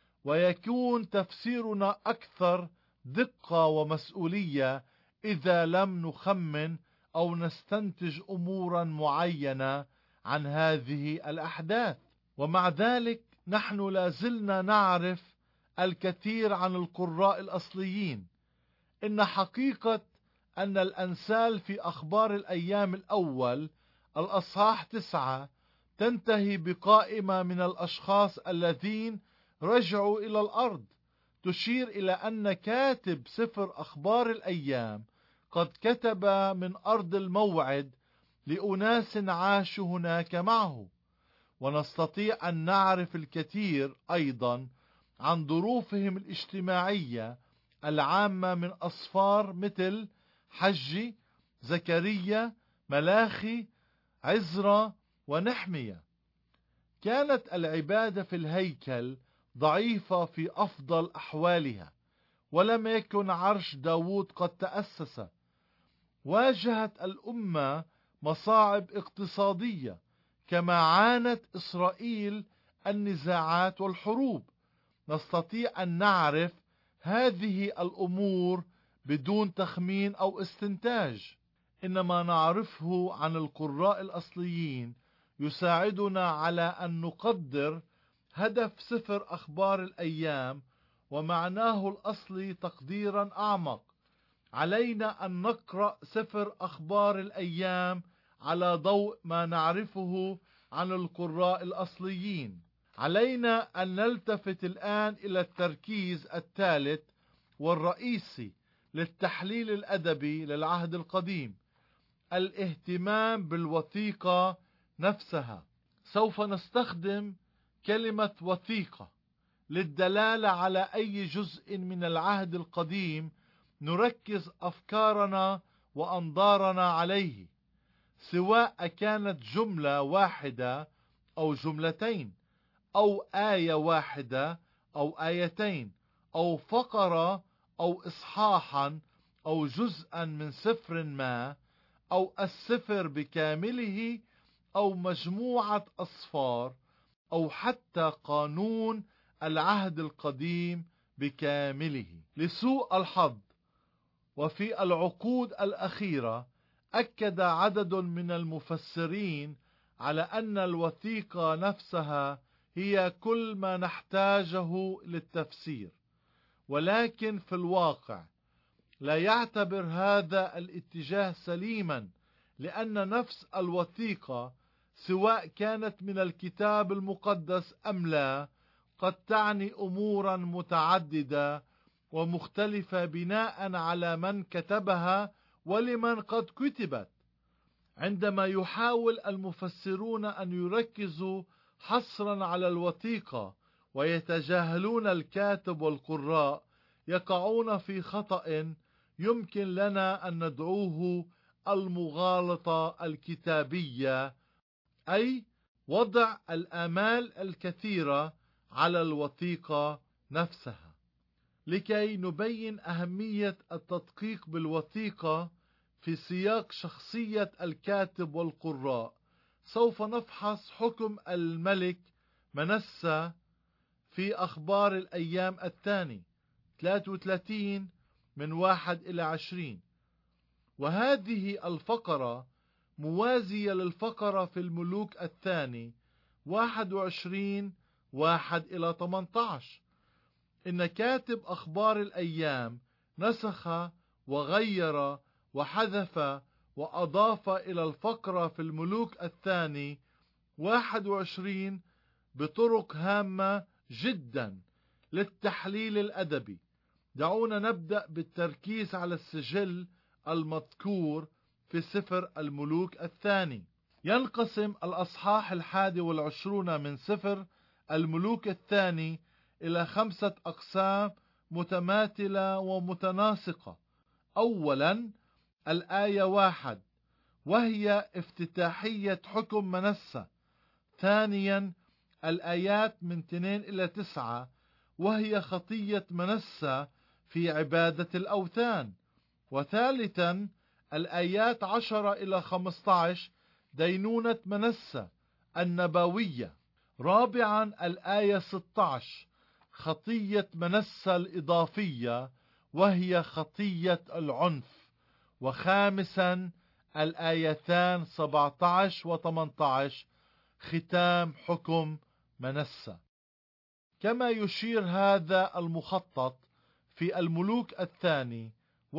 ويكون تفسيرنا أكثر دقة ومسؤولية إذا لم نخمن أو نستنتج أمورا معينة عن هذه الأحداث. ومع ذلك نحن لازلنا نعرف الكثير عن القراء الأصليين. إن حقيقة أن الأنسال في أخبار الأيام الأول الأصحاح 9 تنتهي بقائمة من الأشخاص الذين رجعوا إلى الأرض، تشير إلى أن كاتب سفر أخبار الأيام قد كتب من أرض الموعد لأناس عاشوا هناك معه. ونستطيع أن نعرف الكثير أيضا عن ظروفهم الاجتماعية العامة من أسفار مثل حج، زكريا، ملاخي، عزرا ونحمية. كانت العبادة في الهيكل ضعيفة في أفضل أحوالها، ولم يكن عرش داود قد تأسس. واجهت الأمة مصاعب اقتصادية، كما عانت إسرائيل النزاعات والحروب. نستطيع أن نعرف هذه الأمور بدون تخمين أو استنتاج. إنما نعرفه عن القراء الأصليين يساعدنا على أن نقدر هدف سفر أخبار الأيام ومعناه الأصلي تقديرا أعمق. علينا أن نقرأ سفر أخبار الأيام على ضوء ما نعرفه عن القراء الأصليين. علينا أن نلتفت الآن إلى التركيز الثالث والرئيسي للتحليل الأدبي للعهد القديم: الاهتمام بالوثيقة نفسها. سوف نستخدم كلمة وثيقة للدلالة على أي جزء من العهد القديم نركز أفكارنا وأنظارنا عليه، سواء كانت جملة واحدة أو جملتين، أو آية واحدة أو آيتين، أو فقرة أو إصحاحا، أو جزءا من سفر ما، أو السفر بكامله، أو مجموعة أسفار، أو حتى قانون العهد القديم بكامله. لسوء الحظ، وفي العقود الأخيرة أكد عدد من المفسرين على أن الوثيقة نفسها هي كل ما نحتاجه للتفسير، ولكن في الواقع لا يعتبر هذا الاتجاه سليما، لأن نفس الوثيقة سواء كانت من الكتاب المقدس أم لا، قد تعني أمورا متعددة ومختلفة بناء على من كتبها ولمن قد كتبت. عندما يحاول المفسرون أن يركزوا حصرا على الوثيقة ويتجاهلون الكاتب والقراء، يقعون في خطأ يمكن لنا أن ندعوه المغالطة الكتابية، أي وضع الآمال الكثيرة على الوثيقة نفسها. لكي نبين أهمية التدقيق بالوثيقة في سياق شخصية الكاتب والقراء، سوف نفحص حكم الملك منسى في أخبار الأيام الثاني 33 من 1 إلى 20. وهذه الفقرة موازية للفقرة في الملوك الثاني 21 1 إلى 18. إن كاتب أخبار الأيام نسخ وغير وحذف وأضاف إلى الفقرة في الملوك الثاني 21 بطرق هامة جدا للتحليل الأدبي. دعونا نبدأ بالتركيز على السجل المذكور في سفر الملوك الثاني. ينقسم الأصحاح 21 من سفر الملوك الثاني إلى 5 أقسام متماثلة ومتناسقة. أولا، الآية 1 وهي افتتاحية حكم منسى. ثانيا، الآيات من 2 إلى 9 وهي خطية منسى في عبادة الأوثان. وثالثا، الآيات 10 إلى 15 دينونة منسى النبوية. رابعا، الآية 16 خطية منسى الإضافية وهي خطية العنف. وخامسا، الآيتان 17 و 18 ختام حكم منسى. كما يشير هذا المخطط في الملوك الثاني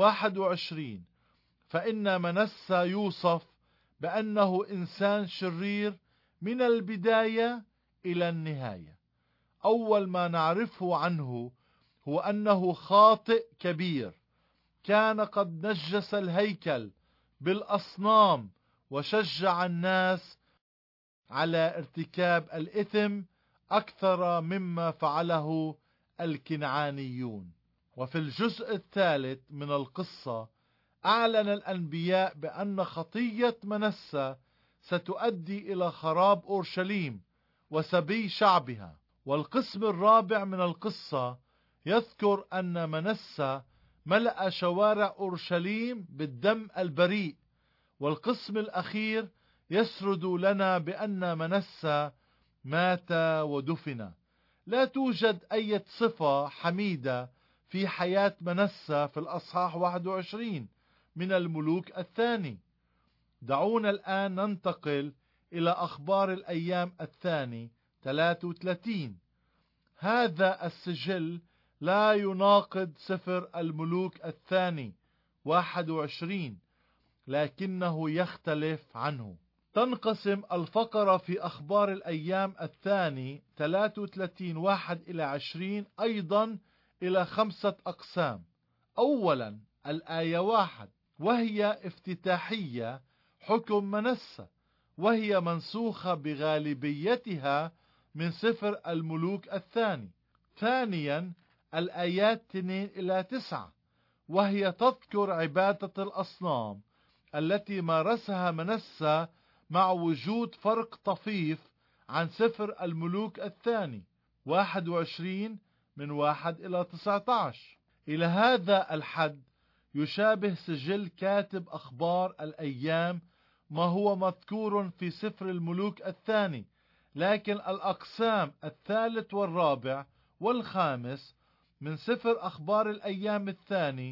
21، فإن منسى يوصف بأنه إنسان شرير من البداية إلى النهاية. أول ما نعرفه عنه هو أنه خاطئ كبير، كان قد نجس الهيكل بالأصنام وشجع الناس على ارتكاب الإثم أكثر مما فعله الكنعانيون. وفي الجزء الثالث من القصة أعلن الأنبياء بأن خطية منسى ستؤدي إلى خراب أورشليم وسبي شعبها. والقسم الرابع من القصة يذكر أن منسى ملأ شوارع أورشليم بالدم البريء. والقسم الأخير يسرد لنا بأن منسى مات ودفن. لا توجد أي صفة حميدة في حياة منسى في الأصحاح 21 من الملوك الثاني. دعونا الآن ننتقل إلى أخبار الأيام الثاني 33. هذا السجل لا يناقض سفر الملوك الثاني 21، لكنه يختلف عنه. تنقسم الفقرة في أخبار الأيام الثاني 33 1 إلى 20 أيضا إلى 5 أقسام. أولا، الآية 1 وهي افتتاحية حكم منسى، وهي منسوخة بغالبيتها من سفر الملوك الثاني. ثانيا، الآيات 2 إلى 9 وهي تذكر عبادة الأصنام التي مارسها منسى، مع وجود فرق طفيف عن سفر الملوك الثاني 21 من 1 إلى 19. إلى هذا الحد يشابه سجل كاتب أخبار الأيام ما هو مذكور في سفر الملوك الثاني، لكن الأقسام الثالث والرابع والخامس من سفر أخبار الأيام الثاني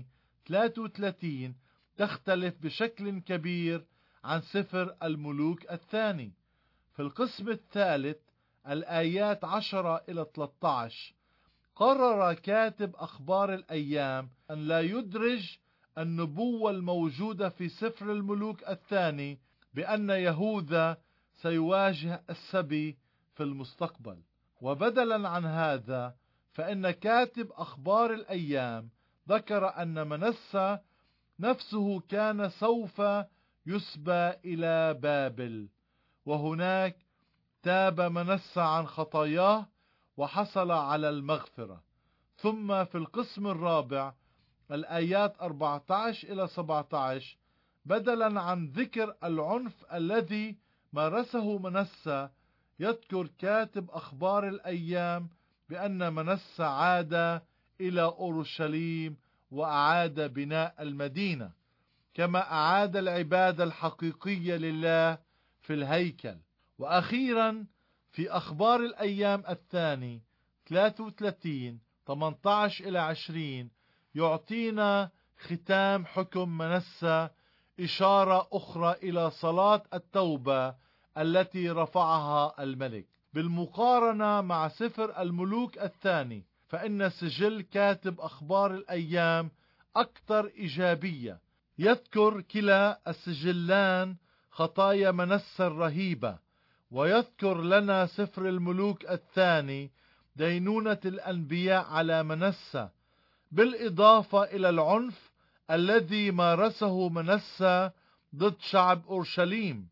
33 تختلف بشكل كبير عن سفر الملوك الثاني. في القسم الثالث الآيات 10 إلى 13 قرر كاتب أخبار الأيام أن لا يدرج النبوة الموجودة في سفر الملوك الثاني بأن يهوذا سيواجه السبي في المستقبل. وبدلا عن هذا، فإن كاتب أخبار الأيام ذكر أن منسى نفسه كان سوف يسبى إلى بابل، وهناك تاب منسى عن خطاياه وحصل على المغفرة. ثم في القسم الرابع الآيات 14 إلى 17، بدلا عن ذكر العنف الذي مارسه منسى، يذكر كاتب أخبار الأيام بأن منسى عاد إلى أورشليم وأعاد بناء المدينة، كما أعاد العبادة الحقيقية لله في الهيكل. وأخيرا في أخبار الأيام الثاني 33 18 إلى 20 يعطينا ختام حكم منسى إشارة أخرى إلى صلاة التوبة التي رفعها الملك. بالمقارنة مع سفر الملوك الثاني، فإن سجل كاتب أخبار الأيام أكثر إيجابية. يذكر كلا السجلان خطايا منسى الرهيبة، ويذكر لنا سفر الملوك الثاني دينونة الأنبياء على منسى، بالإضافة إلى العنف الذي مارسه منسى ضد شعب أورشليم.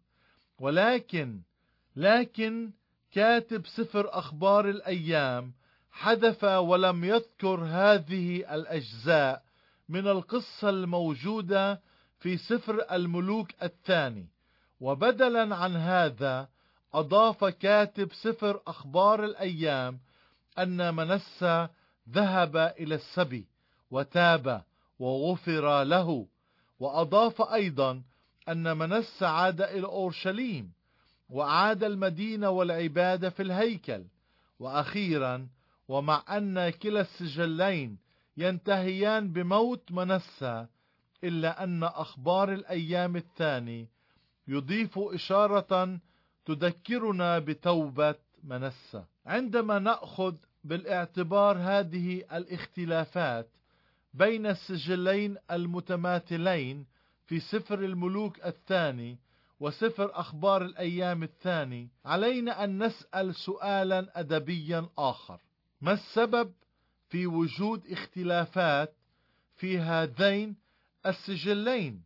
لكن كاتب سفر أخبار الأيام حذف ولم يذكر هذه الأجزاء من القصة الموجودة في سفر الملوك الثاني، وبدلا عن هذا أضاف كاتب سفر أخبار الأيام أن منسى ذهب إلى السبي وتاب وغفر له، وأضاف أيضا أن منسى عاد إلى أورشليم وأعاد المدينة والعبادة في الهيكل. وأخيرا، ومع أن كلا السجلين ينتهيان بموت منسى، إلا أن أخبار الأيام الثاني يضيف إشارة تذكرنا بتوبة منسى. عندما نأخذ بالاعتبار هذه الاختلافات بين السجلين المتماثلين في سفر الملوك الثاني وسفر أخبار الأيام الثاني، علينا أن نسأل سؤالا أدبيا آخر: ما السبب في وجود اختلافات في هذين السجلين؟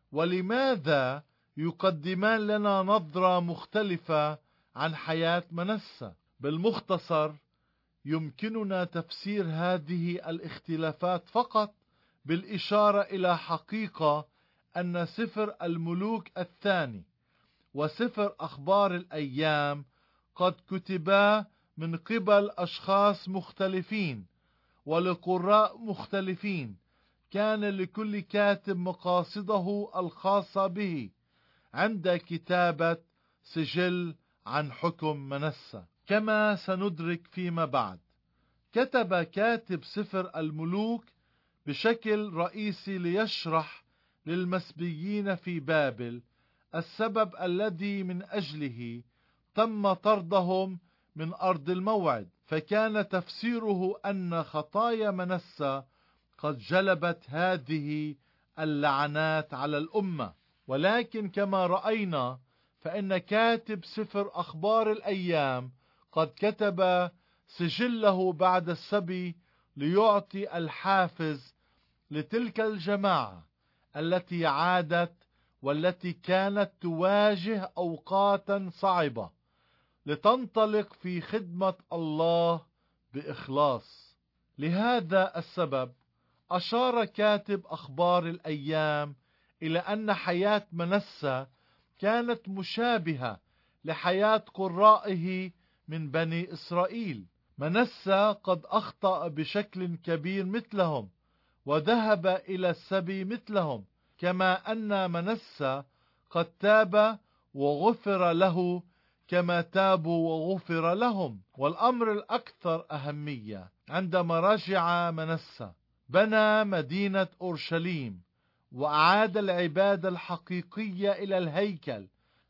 ولماذا يقدمان لنا نظرة مختلفة عن حياة منسى؟ بالمختصر، يمكننا تفسير هذه الاختلافات فقط بالإشارة إلى حقيقة أن سفر الملوك الثاني وسفر أخبار الأيام قد كتبا من قبل أشخاص مختلفين ولقراء مختلفين، كان لكل كاتب مقاصده الخاصة به عند كتابة سجل عن حكم منسى. كما سندرك فيما بعد، كتب كاتب سفر الملوك بشكل رئيسي ليشرح للمسبيين في بابل السبب الذي من أجله تم طردهم من أرض الموعد، فكان تفسيره أن خطايا منسى قد جلبت هذه اللعنات على الأمة. ولكن كما رأينا، فإن كاتب سفر أخبار الأيام قد كتب سجله بعد السبي ليعطي الحافز لتلك الجماعة التي عادت والتي كانت تواجه أوقاتا صعبة لتنطلق في خدمة الله بإخلاص. لهذا السبب أشار كاتب أخبار الأيام إلى أن حياة منسى كانت مشابهة لحياة قرائه من بني إسرائيل. منسى قد أخطأ بشكل كبير مثلهم وذهب إلى السبي مثلهم، كما أن منسى قد تاب وغفر له كما تابوا وغفر لهم. والأمر الأكثر أهمية، عندما رجع منسى بنى مدينة أورشليم وأعاد العبادة الحقيقية إلى الهيكل.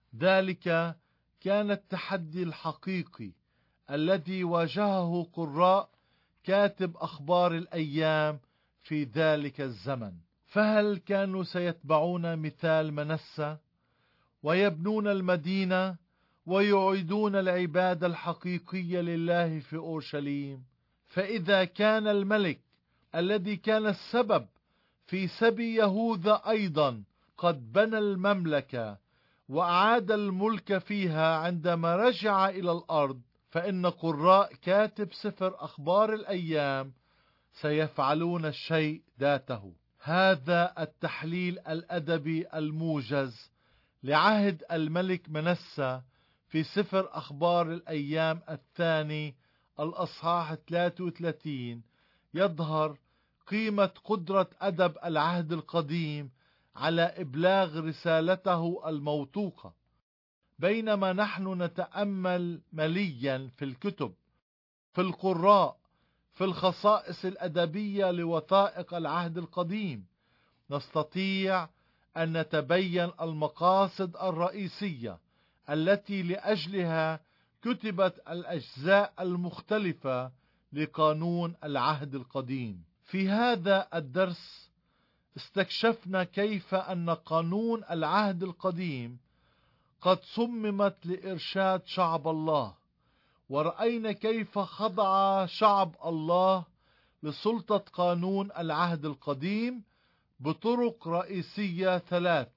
ذلك كان التحدي الحقيقي الذي واجهه قراء كاتب أخبار الأيام في ذلك الزمن. فهل كانوا سيتبعون مثال منسى ويبنون المدينة ويعيدون العبادة الحقيقية لله في أورشليم. فإذا كان الملك الذي كان السبب في سبي يهوذا أيضا قد بنى المملكة وأعاد الملك فيها عندما رجع إلى الأرض، فإن قراء كاتب سفر أخبار الأيام سيفعلون الشيء ذاته. هذا التحليل الأدبي الموجز لعهد الملك منسى في سفر أخبار الأيام الثاني الأصحاح 33 يظهر قيمة قدرة أدب العهد القديم على إبلاغ رسالته الموثوقة. بينما نحن نتأمل مليا في الكتب، في القراء، في الخصائص الأدبية لوثائق العهد القديم، نستطيع أن نتبين المقاصد الرئيسية التي لأجلها كتبت الأجزاء المختلفة لقانون العهد القديم. في هذا الدرس استكشفنا كيف أن قانون العهد القديم قد صممت لإرشاد شعب الله، ورأينا كيف خضع شعب الله لسلطة قانون العهد القديم بطرق رئيسية ثلاث.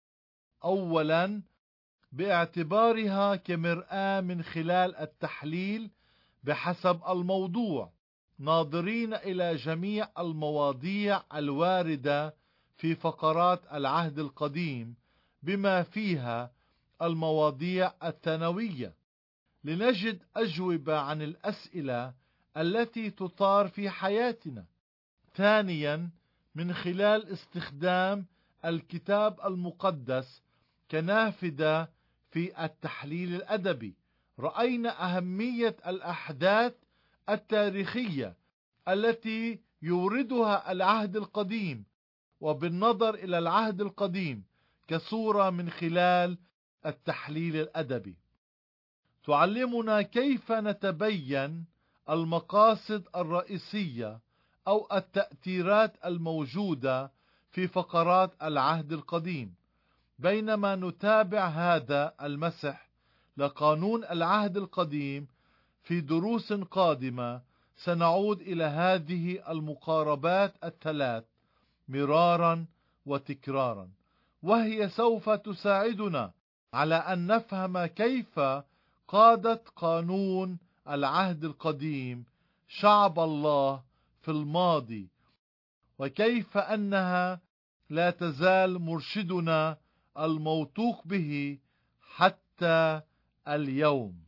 أولا، باعتبارها كمرآة من خلال التحليل بحسب الموضوع، ناظرين إلى جميع المواضيع الواردة في فقرات العهد القديم بما فيها المواضيع الثانوية، لنجد أجوبة عن الأسئلة التي تثار في حياتنا. ثانيا، من خلال استخدام الكتاب المقدس كنافذة في التحليل الأدبي، رأينا أهمية الأحداث التاريخية التي يوردها العهد القديم، وبالنظر إلى العهد القديم كصورة من خلال التحليل الأدبي تعلمنا كيف نتبين المقاصد الرئيسية أو التأثيرات الموجودة في فقرات العهد القديم. بينما نتابع هذا المسح لقانون العهد القديم في دروس قادمة، سنعود إلى هذه المقاربات الثلاث مرارا وتكرارا، وهي سوف تساعدنا على أن نفهم كيف قادت قانون العهد القديم شعب الله في الماضي، وكيف أنها لا تزال مرشدنا الموثوق به حتى اليوم.